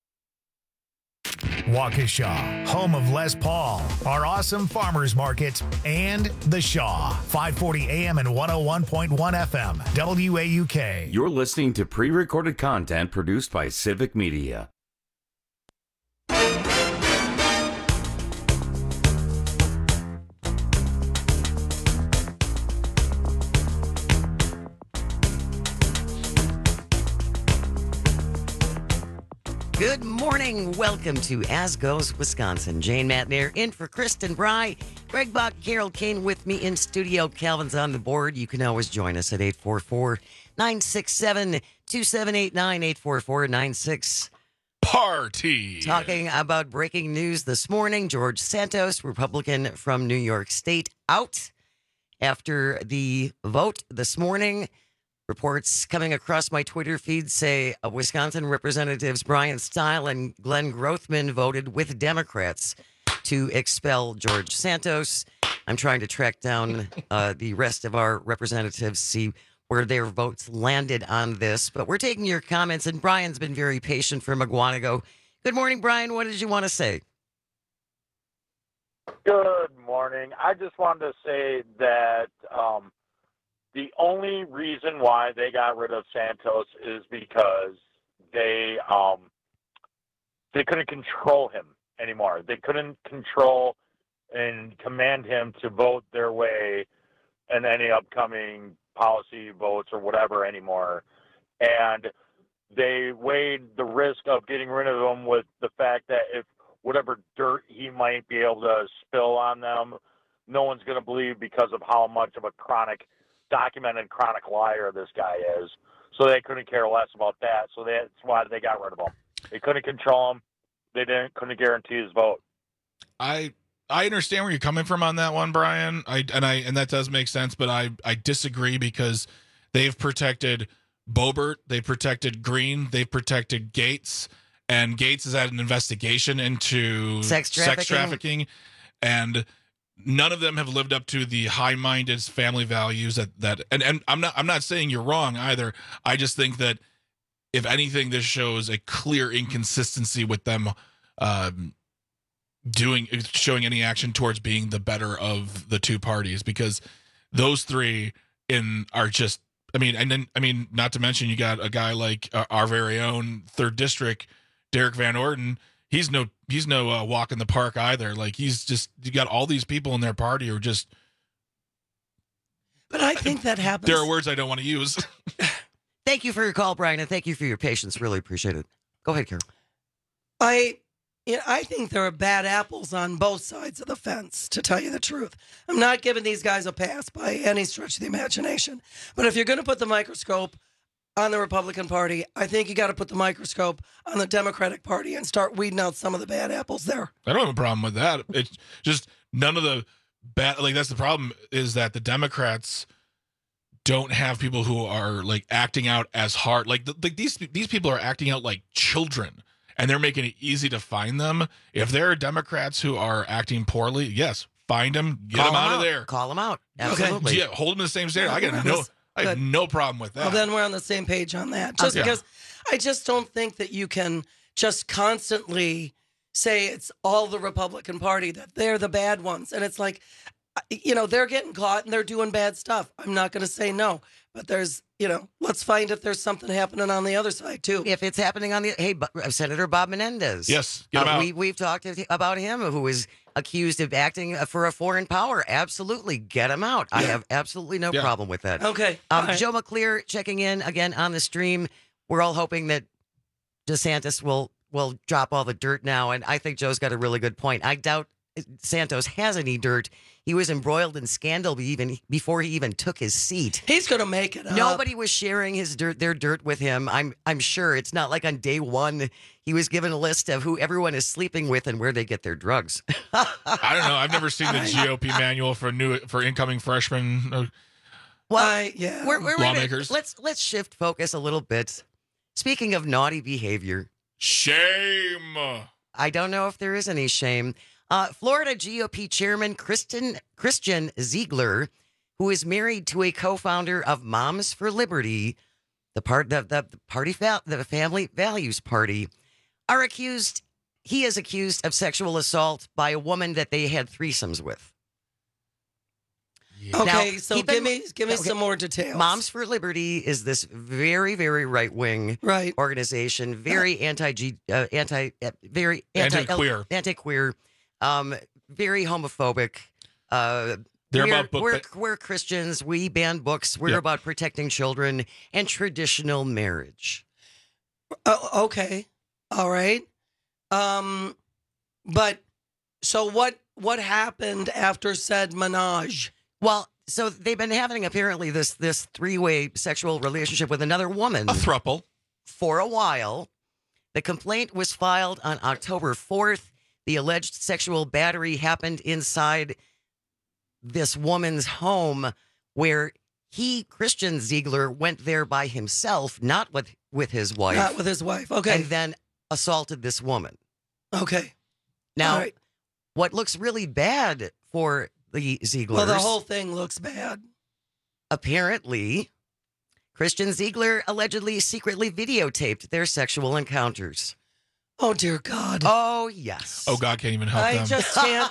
Waukesha, home of Les Paul, our awesome farmers market, and The Shaw, five forty A M and one oh one point one F M, W A U K. You're listening to pre-recorded content produced by Civic Media. Good morning. Welcome to As Goes Wisconsin. Jane Matnair in for Kristen Bry. Greg Buck, Carol Kane with me in studio. Calvin's on the board. You can always join us at eight four four, nine six seven, two seven eight nine, eight four four, nine six. Party. Talking about breaking news this morning. George Santos, Republican from New York State, out after the vote this morning. Reports coming across my Twitter feed say uh, Wisconsin Representatives Brian Stile and Glenn Grothman voted with Democrats to expel George Santos. I'm trying to track down uh, the rest of our representatives, see where their votes landed on this. But we're taking your comments, and Brian's been very patient from Aguanago. Good morning, Brian. What did you want to say? Good morning. I just wanted to say that um, the only reason why they got rid of Santos is because they um, they couldn't control him anymore. They couldn't control and command him to vote their way in any upcoming policy votes or whatever anymore. And they weighed the risk of getting rid of him with the fact that if whatever dirt he might be able to spill on them, no one's going to believe because of how much of a chronic, documented chronic liar this guy is. So they couldn't care less about that. So that's why they got rid of him. They couldn't control him. They didn't couldn't guarantee his vote. I I understand where you're coming from on that one, Brian. I and I and that does make sense, but I I disagree because they've protected Boebert, they've protected Green, they've protected Gates, and Gates has had an investigation into Sex trafficking. sex trafficking, and none of them have lived up to the high-minded family values that that and, and I'm not I'm not saying you're wrong either. I just think that if anything, this shows a clear inconsistency with them um, doing showing any action towards being the better of the two parties, because those three in are just I mean and then I mean not to mention you got a guy like uh, our very own third district Derek Van Orden. He's no he's no uh, walk in the park either. Like he's just you got all these people in their party who are just. But I think that happens. There are words I don't want to use. Thank you for your call, Brian, and thank you for your patience. Really appreciate it. Go ahead, Carol. I, you know, I think there are bad apples on both sides of the fence, to tell you the truth. I'm not giving these guys a pass by any stretch of the imagination. But if you're going to put the microscope on the Republican Party, I think you got to put the microscope on the Democratic Party and start weeding out some of the bad apples there. I don't have a problem with that. It's just none of the bad, like that's the problem is that the Democrats don't have people who are like acting out as hard. Like, the, like these these people are acting out like children, and they're making it easy to find them. If there are Democrats who are acting poorly, yes, find them, get Call them out them of out. there, Call them out. Absolutely. Okay. Yeah, hold them to the same standard. I got no, I have no problem with that. Well, then we're on the same page on that. Just Yeah. because I just don't think that you can just constantly say it's all the Republican Party, that they're the bad ones. And it's like, you know, they're getting caught and they're doing bad stuff. I'm not going to say no, but there's, you know, let's find if there's something happening on the other side too. If it's happening on the, hey, Bu- Senator Bob Menendez. Yes, get him Uh, out. we, we've talked about him, who is accused of acting for a foreign power. Absolutely, get him out. I Yeah. have absolutely no Yeah. problem with that. Okay. Um, All right. Joe McClear checking in again on the stream. We're all hoping that DeSantis will will drop all the dirt now, and I think Joe's got a really good point. I doubt Santos has any dirt. He was embroiled in scandal even before he even took his seat. He's going to make it up. Nobody was sharing his dirt, their dirt with him. I'm, I'm sure it's not like on day one he was given a list of who everyone is sleeping with and where they get their drugs. I don't know. I've never seen the G O P manual for new for incoming freshmen. Uh, Well, I, yeah. we're, we're Lawmakers. Let's let's shift focus a little bit. Speaking of naughty behavior, shame. I don't know if there is any shame. Uh, Florida G O P chairman Kristen, Christian Ziegler, who is married to a co-founder of Moms for Liberty, the part the, the, the party fa- the Family Values Party, are accused. He is accused of sexual assault by a woman that they had threesomes with. Okay, Now, so keep give in me mi- give me okay, some more details. Moms for Liberty is this very, very right wing right. organization, very anti G, uh, anti, uh, very anti Anti-queer. anti queer, um, very homophobic. Uh, They're we're, about book we're, ba- we're Christians. We ban books. We're Yeah. about protecting children and traditional marriage. Oh, okay. All right. Um, but so what? What happened after said menage? Well, so they've been having apparently this this three way sexual relationship with another woman, A throuple. for a while. The complaint was filed on October fourth. The alleged sexual battery happened inside this woman's home, where he, Christian Ziegler, went there by himself, not with with his wife, Not with his wife. Okay. and then assaulted this woman. Okay. Now, All right. what looks really bad for the Zieglers, Well, the whole thing looks bad. apparently, Christian Ziegler allegedly secretly videotaped their sexual encounters. Oh, dear God. Oh, yes. Oh, God can't even help I them. just can't.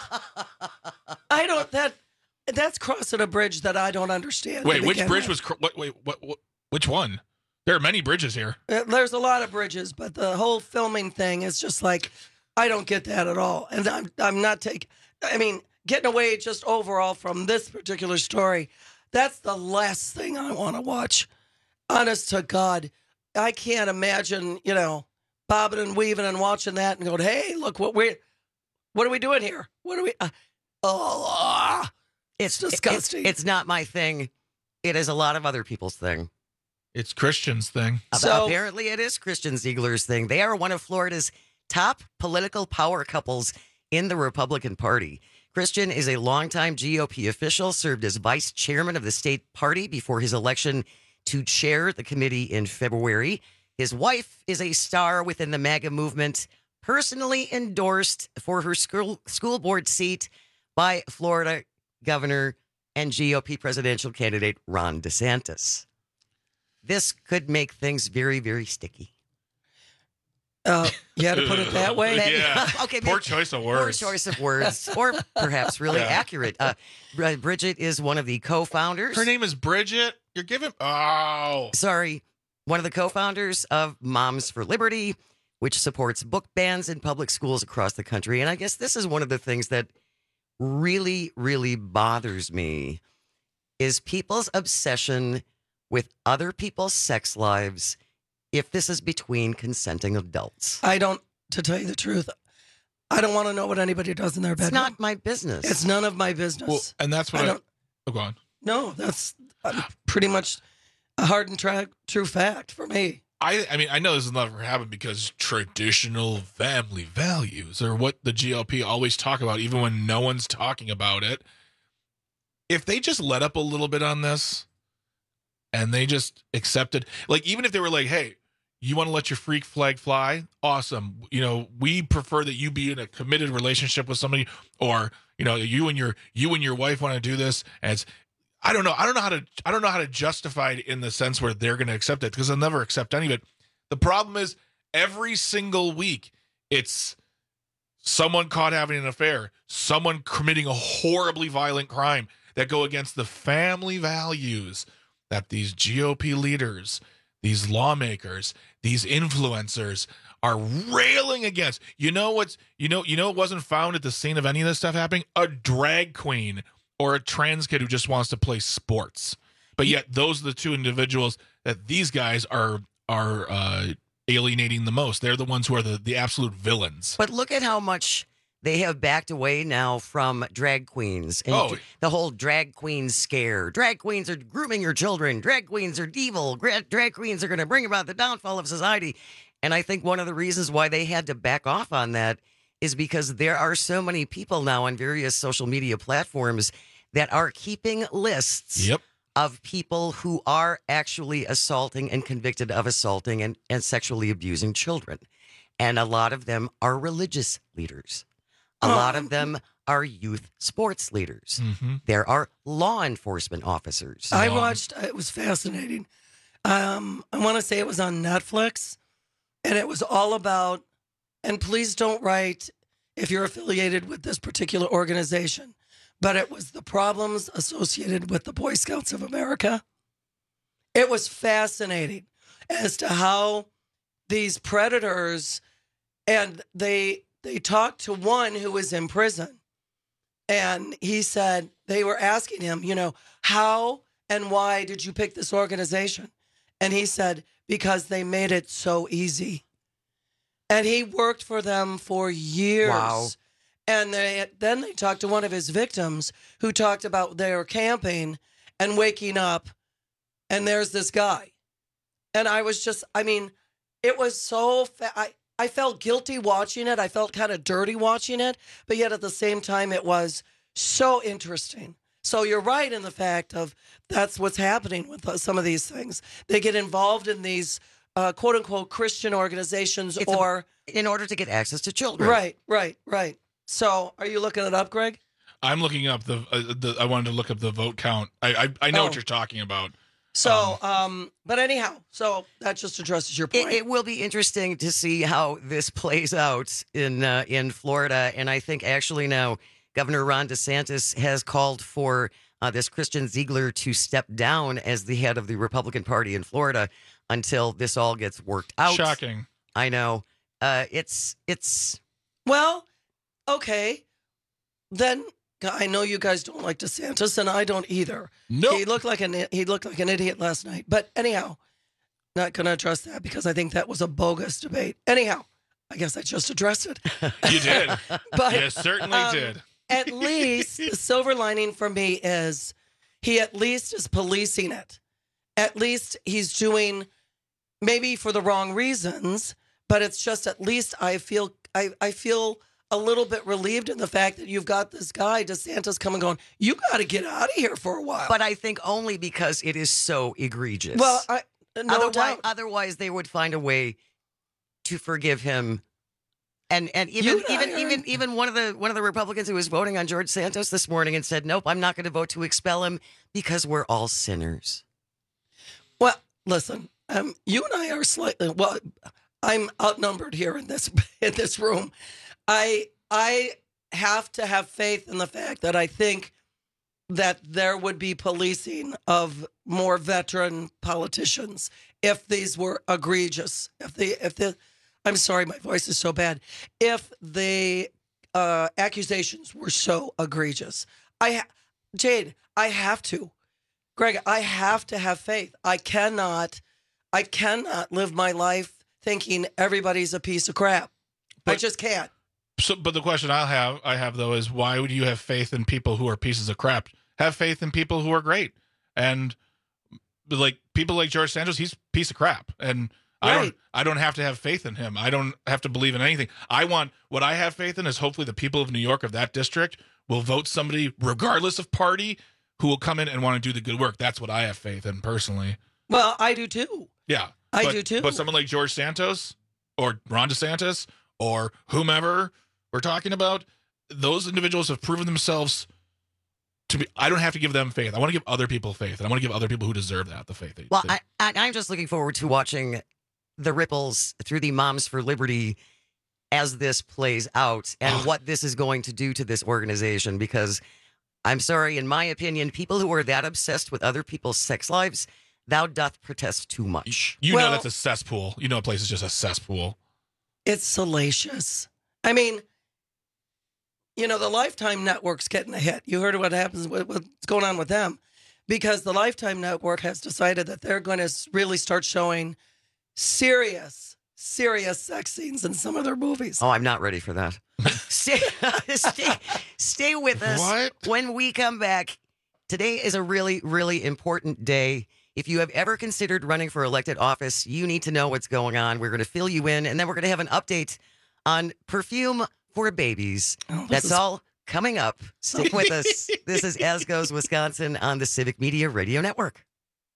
I don't, that, that's crossing a bridge that I don't understand. Wait, to which begin bridge with. was? Cr- what, wait, what, what? Which one? There are many bridges here. Uh, There's a lot of bridges, but the whole filming thing is just like, I don't get that at all. And I'm, I'm not taking, I mean, getting away just overall from this particular story, that's the last thing I want to watch. Honest to God, I can't imagine, you know, bobbing and weaving and watching that and going, hey, look what we're, what are we doing here? What are we, uh, oh, It's disgusting. It's, it's not my thing. It is a lot of other people's thing. It's Christian's thing. So- Apparently, it is Christian Ziegler's thing. They are one of Florida's top political power couples in the Republican Party. Christian is a longtime G O P official, served as vice chairman of the state party before his election to chair the committee in February. His wife is a star within the MAGA movement, personally endorsed for her school, school board seat by Florida Governor and G O P presidential candidate Ron DeSantis. This could make things very, very sticky. Uh, you had to put it that way? Yeah. Okay, Poor maybe- choice of Poor words. choice of words, or perhaps really Yeah. accurate. Uh, Br- Bridget is one of the co-founders. Her name is Bridget. You're giving. Oh. Sorry, one of the co-founders of Moms for Liberty, which supports book bans in public schools across the country. And I guess this is one of the things that really, really bothers me is people's obsession with other people's sex lives if this is between consenting adults. I don't, to tell you the truth, I don't want to know what anybody does in their bedroom. It's not my business. It's none of my business. Well, and that's what I I. don't- oh, go on. No, that's uh, pretty much a hard and tra- true fact for me. I, I mean, I know this has never happened because traditional family values are what the G O P always talk about, even when no one's talking about it. If they just let up a little bit on this and they just accepted, like, even if they were like, hey, you want to let your freak flag fly? Awesome. You know, we prefer that you be in a committed relationship with somebody, or, you know, you and your, you and your wife want to do this. And it's, I don't know. I don't know how to, I don't know how to justify it in the sense where they're going to accept it, because they'll never accept any of it. The problem is every single week it's someone caught having an affair, someone committing a horribly violent crime that go against the family values that these G O P leaders, these lawmakers, these influencers are railing against. You know what's, you know, you know what wasn't found at the scene of any of this stuff happening? A drag queen or a trans kid who just wants to play sports. But yet those are the two individuals that these guys are are uh, alienating the most. They're the ones who are the, the absolute villains. But look at how much they have backed away now from drag queens and Oh. the whole drag queen scare. Drag queens are grooming your children. Drag queens are evil. Gra- Drag queens are going to bring about the downfall of society. And I think one of the reasons why they had to back off on that is because there are so many people now on various social media platforms that are keeping lists Yep. of people who are actually assaulting and convicted of assaulting and, and sexually abusing children. And a lot of them are religious leaders. A lot of them are youth sports leaders. Mm-hmm. There are law enforcement officers. I watched, it was fascinating. Um, I want to say it was on Netflix, and it was all about, and please don't write if you're affiliated with this particular organization, but it was the problems associated with the Boy Scouts of America. It was fascinating as to how these predators, and they they talked to one who was in prison, and he said, they were asking him, you know, how and why did you pick this organization? And he said, because they made it so easy. And he worked for them for years. Wow. And they, then they talked to one of his victims who talked about they were camping and waking up, and there's this guy. And I was just, I mean, it was so, fa- I, I felt guilty watching it. I felt kind of dirty watching it. But yet at the same time, it was so interesting. So you're right in the fact of that's what's happening with uh, some of these things. They get involved in these uh, quote unquote Christian organizations It's or. A, in order to get access to children. Right, right, right. So are you looking it up, Greg? I'm looking up the, uh, the I wanted to look up the vote count. I I, I know Oh. what you're talking about. So, um, um, but anyhow, so that just addresses your point. It, it will be interesting to see how this plays out in uh, in Florida, and I think actually now Governor Ron DeSantis has called for uh, this Christian Ziegler to step down as the head of the Republican Party in Florida until this all gets worked out. Shocking. I know. Uh, it's it's Well, okay. Then I know you guys don't like DeSantis, and I don't either. No, he looked like an he looked like an idiot last night. But anyhow, not going to address that because I think that was a bogus debate. Anyhow, I guess I just addressed it. You did. But, you certainly um, did. At least the silver lining for me is he at least is policing it. At least he's doing maybe for the wrong reasons, but it's just at least I feel I, I feel a little bit relieved in the fact that you've got this guy DeSantis coming going, you got to get out of here for a while. but I think only because it is so egregious. well, I no otherwise, doubt. otherwise they would find a way to forgive him. And and even You and I even are- even even one of the one of the Republicans who was voting on George Santos this morning and said, "Nope, I'm not going to vote to expel him because we're all sinners." Well, listen, um, you and I are slightly well. I'm outnumbered here in this in this room. I I have to have faith in the fact that I think that there would be policing of more veteran politicians if these were egregious. If the if the I'm sorry, my voice is so bad. If the uh, accusations were so egregious, I ha- Jade, I have to. Greg, I have to have faith. I cannot, I cannot live my life thinking everybody's a piece of crap. I But- just can't. So, but the question I have, I have though, is why would you have faith in people who are pieces of crap? Have faith in people who are great, and like people like George Santos, he's a piece of crap, and I Right. don't, I don't have to have faith in him. I don't have to believe in anything. I want what I have faith in is hopefully the people of New York of that district will vote somebody, regardless of party, who will come in and want to do the good work. That's what I have faith in personally. Well, I do too. Yeah, I but, do too. But someone like George Santos or Ron DeSantis or whomever we're talking about, those individuals have proven themselves to be. I don't have to give them faith. I want to give other people faith, and I want to give other people who deserve that the faith. They, Well, they- I, I, I'm just looking forward to watching the ripples through the Moms for Liberty as this plays out and Ugh. what this is going to do to this organization. Because I'm sorry, in my opinion, people who are that obsessed with other people's sex lives, thou doth protest too much. you well- know that's a cesspool. You know a place is just a cesspool. It's salacious. I mean, you know, the Lifetime Network's getting a hit. You heard what happens, what- what's going on with them, because the Lifetime Network has decided that they're going to really start showing serious, serious sex scenes in some of their movies. Oh, I'm not ready for that. stay, stay, stay with us. What? When we come back, today is a really, really important day. If you have ever considered running for elected office, you need to know what's going on. We're going to fill you in, and then we're going to have an update on perfume for babies. Oh, this That's is- all coming up. Stick with us. This is As Goes Wisconsin on the Civic Media Radio Network.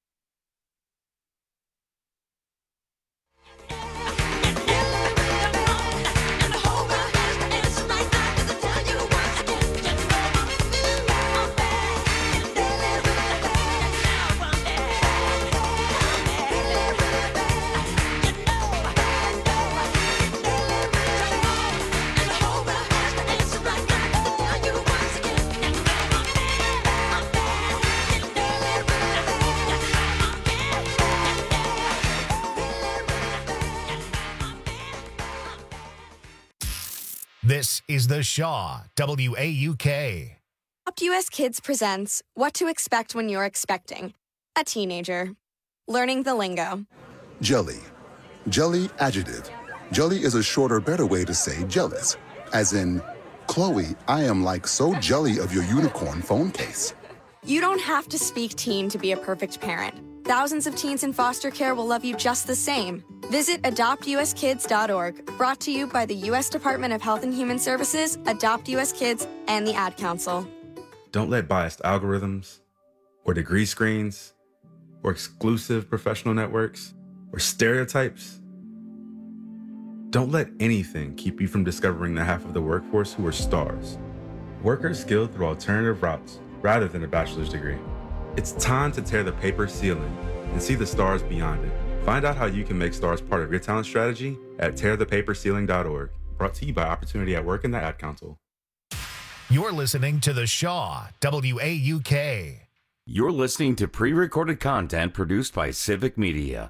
This is The Shaw, W A U K. Adopt U S Kids presents What to Expect When You're Expecting a Teenager. Learning the lingo. Jelly. Jelly adjective. Jelly is a shorter, better way to say jealous. As in, Chloe, I am like so jelly of your unicorn phone case. You don't have to speak teen to be a perfect parent. Thousands of teens in foster care will love you just the same. Visit adopt u s kids dot org, brought to you by the U S Department of Health and Human Services, Adopt U S Kids, and the Ad Council. Don't let biased algorithms, or degree screens, or exclusive professional networks, or stereotypes, don't let anything keep you from discovering the half of the workforce who are stars. Workers skilled through alternative routes rather than a bachelor's degree. It's time to tear the paper ceiling and see the stars beyond it. Find out how you can make stars part of your talent strategy at tear the paper ceiling dot org. Brought to you by Opportunity at Work and the Ad Council. You're listening to The Shaw, W A U K. You're listening to pre-recorded content produced by Civic Media.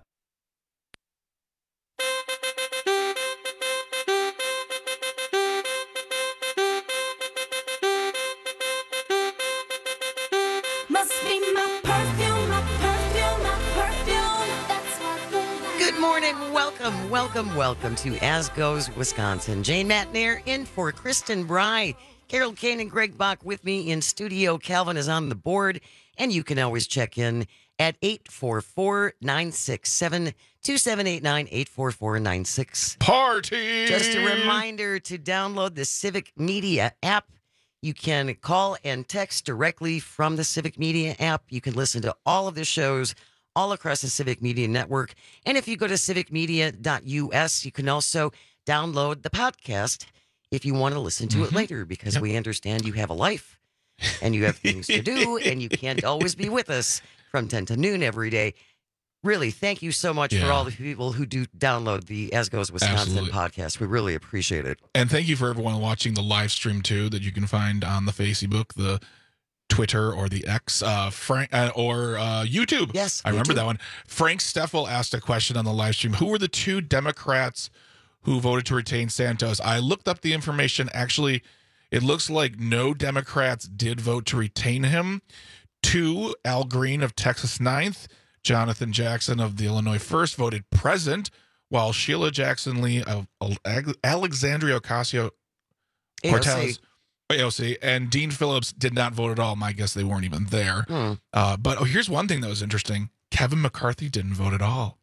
Welcome, welcome, welcome to As Goes Wisconsin. Jane Matnair in for Kristen Bry. Carol Kane and Greg Bach with me in studio. Calvin is on the board, and you can always check in at eight four four, nine six seven, two seven eight nine, eight four four, nine six. Party! Just a reminder to download the Civic Media app. You can call and text directly from the Civic Media app. You can listen to all of the shows all across the Civic Media Network. And if you go to civic media dot u s, you can also download the podcast if you want to listen to mm-hmm. it later, because yep. we understand you have a life and you have things to do and you can't always be with us from ten to noon every day. Really, thank you so much yeah. for all the people who do download the As Goes Wisconsin Absolutely. podcast. We really appreciate it. And thank you for everyone watching the live stream, too, that you can find on the Facebook, the Twitter, or the X, uh, Frank, uh, or uh, YouTube. Yes, I remember YouTube. that one. Frank Steffel asked a question on the live stream. Who were the two Democrats who voted to retain Santos? I looked up the information. Actually, it looks like no Democrats did vote to retain him. Two, Al Green of Texas ninth, Jonathan Jackson of the Illinois first voted present, while Sheila Jackson Lee of Alexandria Ocasio-Cortez, A O C, and Dean Phillips did not vote at all. My guess they weren't even there. Hmm. Uh, but oh, here's one thing that was interesting. Kevin McCarthy didn't vote at all.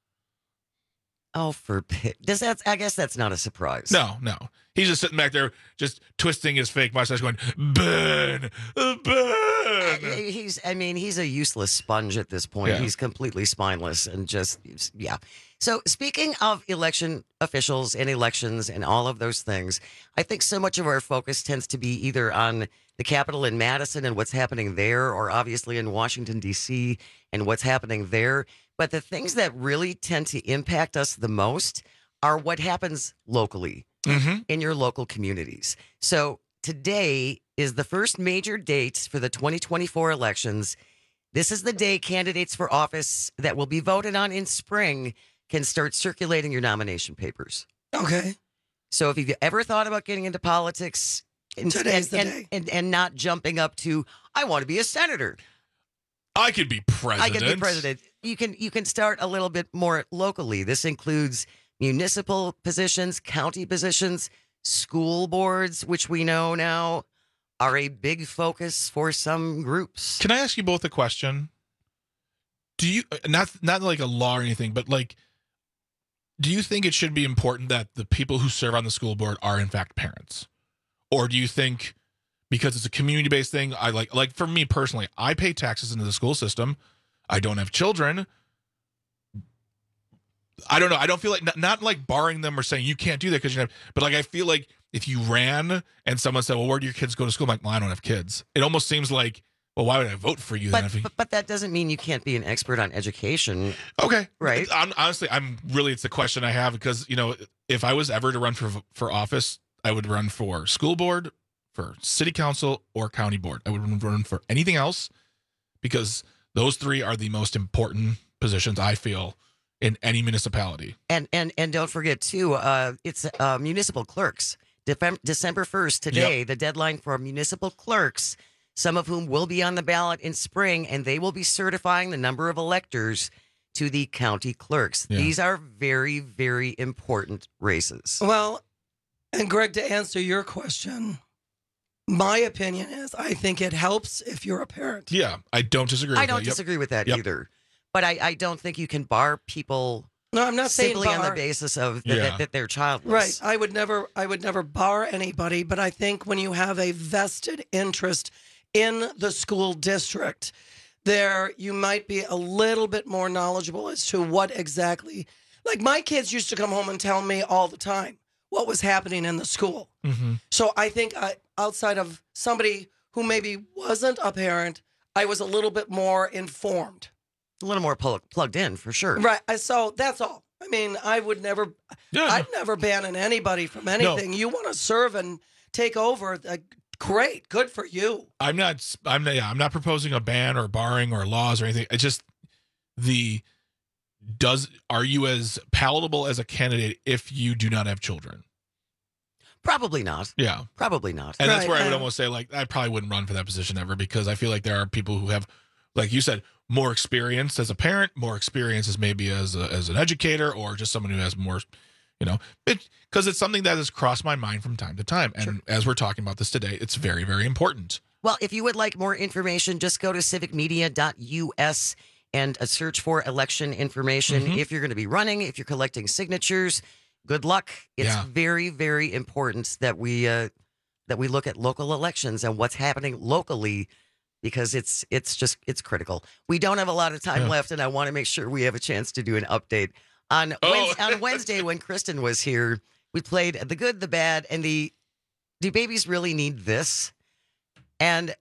Oh, for pit. Does that? I guess that's not a surprise. No, no. He's just sitting back there, just twisting his fake mustache, going, "Ben, Ben." He's. I mean, he's a useless sponge at this point. Yeah. He's completely spineless and just, yeah. So, speaking of election officials and elections and all of those things, I think so much of our focus tends to be either on the Capitol in Madison and what's happening there, or obviously in Washington, D C and what's happening there. But the things that really tend to impact us the most are what happens locally mm-hmm. in your local communities. So today is the first major date for the twenty twenty-four elections. This is the day candidates for office that will be voted on in spring can start circulating your nomination papers. Okay. So if you've ever thought about getting into politics and, Today's and, the day. and, and, and not jumping up to, I want to be a senator. I could be president. I could be president. You can you can start a little bit more locally. This includes municipal positions, county positions, school boards, which we know now are a big focus for some groups. Can I ask you both a question? Do you not not like a law or anything, but like, do you think it should be important that the people who serve on the school board are in fact parents, or do you think because it's a community-based thing, I like like for me personally, I pay taxes into the school system. I don't have children. I don't know. I don't feel like not, not like barring them or saying you can't do that because you have, but like I feel like if you ran and someone said, "Well, where do your kids go to school?" I'm like, "Well, I don't have kids." It almost seems like, well, why would I vote for you? But, then if you... but, but that doesn't mean you can't be an expert on education. Okay, right? I'm, honestly, I'm really it's a question I have because you know if I was ever to run for for office, I would run for school board, for city council, or county board. I would run for anything else because those three are the most important positions I feel in any municipality. And and and don't forget too, uh, it's uh, municipal clerks. December first today, yep. The deadline for municipal clerks, some of whom will be on the ballot in spring, and they will be certifying the number of electors to the county clerks. Yeah. These are very, very important races. Well, and Greg, to answer your question, my opinion is I think it helps if you're a parent. Yeah, I don't disagree with I don't that. Yep. disagree with that Yep. either. But I, I don't think you can bar people No, I'm not saying simply on the bar. basis of th- Yeah. that, that they're childless. Right. I would never I would never bar anybody, but I think when you have a vested interest in the school district, there you might be a little bit more knowledgeable as to what exactly, like my kids used to come home and tell me all the time what was happening in the school. Mm-hmm. So I think I, outside of somebody who maybe wasn't a parent, I was a little bit more informed. A little more pl- plugged in, for sure. Right. I- So that's all. I mean, I would never, I'd never ban anybody from anything. You want to serve and take over, uh, great, good for you. I'm not. I'm not. Yeah, I'm not proposing a ban or barring or laws or anything. It's just the does. Are you as palatable as a candidate if you do not have children? Probably not. Yeah, probably not. And that's Right, where I would and- almost say, like, I probably wouldn't run for that position ever because I feel like there are people who have, like you said, more experience as a parent, more experience as maybe as a, as an educator, or just someone who has more, you know, it because it's something that has crossed my mind from time to time. And as we're talking about this today, it's very, very important. Well, if you would like more information, just go to civic media dot U S and uh, search for election information. Mhm. If you're going to be running, if you're collecting signatures, good luck. It's Yeah. very, very important that we uh, that we look at local elections and what's happening locally, because it's it's just it's critical. We don't have a lot of time Yeah. left, and I want to make sure we have a chance to do an update on Oh. Wednesday, on Wednesday when Kristen was here. We played the good, the bad, and the do babies really need this? And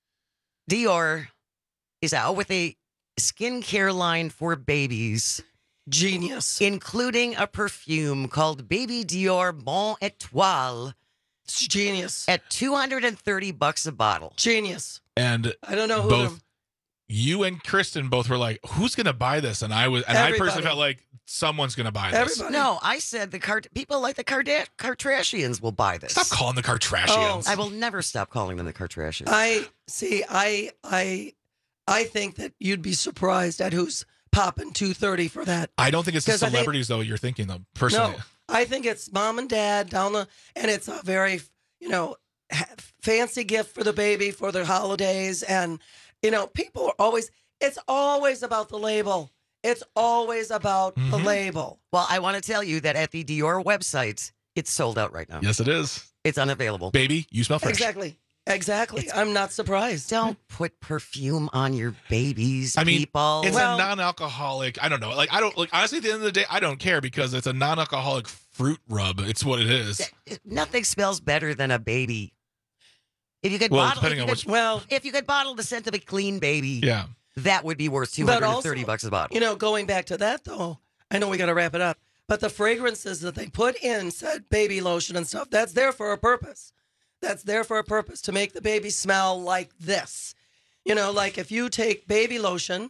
Dior is out with a skincare line for babies. Genius. Including a perfume called Baby Dior Bon Etoile. It's genius. At two hundred thirty bucks a bottle. Genius. And I don't know who both them- you and Kristen both were like, "Who's going to buy this?" And I was, and I personally Everybody. felt like someone's going to buy this. No, I said the Cart- people like the Karda- Kardashians will buy this. Stop calling the Kardashians. I will never stop calling them the Kardashians. I see. I I I think that you'd be surprised at who's popping two thirty for that. I don't think it's the 'Cause I think- celebrities though. You're thinking though, personally. No, I think it's mom and dad down the, and it's a very, you know, ha- fancy gift for the baby for the holidays, and you know, people are always. It's always about the label. It's always about the label. Well, I want to tell you that at the Dior website, it's sold out right now. Yes, it is. It's unavailable. Baby, you smell fresh. Exactly. Exactly. I'm not surprised. Don't put perfume on your babies, I mean, people. it's Well- a non-alcoholic. I don't know. Like I don't like honestly. At the end of the day, I don't care because it's a non-alcoholic fruit rub. It's what it is. Nothing smells better than a baby. If you could Well, bottle, if depending you on could, which- well, if you could bottle the scent of a clean baby, Yeah. that would be worth two But hundred thirty also, bucks a bottle. You know, going back to that though, I know we got to wrap it up, but the fragrances that they put in said baby lotion and stuff, that's there for a purpose. That's there for a purpose to make the baby smell like this. You know, like if you take baby lotion,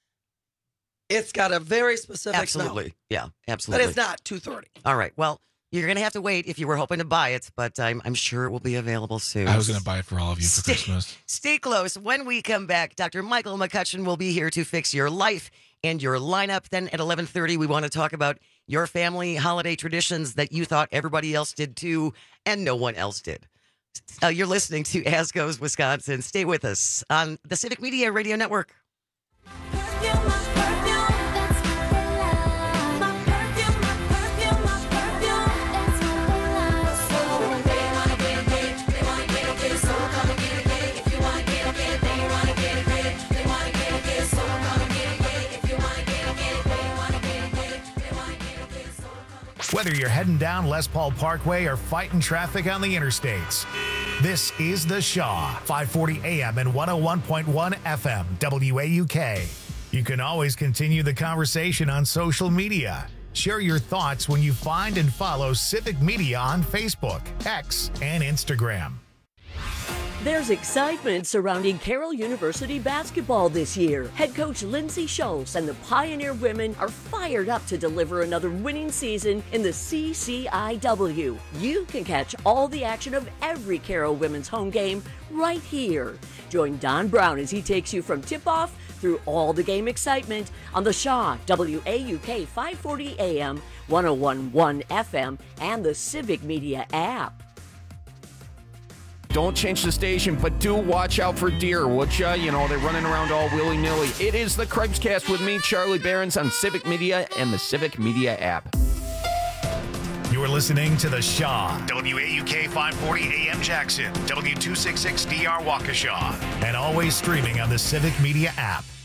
it's got a very specific Absolutely. smell. Yeah, But absolutely. it's not two thirty. All right. Well, you're going to have to wait if you were hoping to buy it, but I'm, I'm sure it will be available soon. I was going to buy it for all of you for Stay- Christmas. Stay close. When we come back, Doctor Michael McCutcheon will be here to fix your life and your lineup. Then at eleven thirty, we want to talk about your family holiday traditions that you thought everybody else did too, and no one else did. Uh, you're listening to As Goes Wisconsin. Stay with us on the Civic Media Radio Network. Whether you're heading down Les Paul Parkway or fighting traffic on the interstates, this is The Shaw, five forty A M and one oh one point one F M, W A U K. You can always continue the conversation on social media. Share your thoughts when you find and follow Civic Media on Facebook, X, and Instagram. There's excitement surrounding Carroll University basketball this year. Head coach Lindsay Schultz and the Pioneer women are fired up to deliver another winning season in the C C I W. You can catch all the action of every Carroll women's home game right here. Join Don Brown as he takes you from tip-off through all the game excitement on the Shaw, W A U K five forty A M, one oh one point one F M, and the Civic Media app. Don't change the station, but do watch out for deer, would ya? You know, they're running around all willy-nilly. It is the Craig's-Cast with me, Charlie Behrens, on Civic Media and the Civic Media app. You're listening to The Shaw, W A U K five forty A M Jackson, W two sixty-six D R Waukesha, and always streaming on the Civic Media app.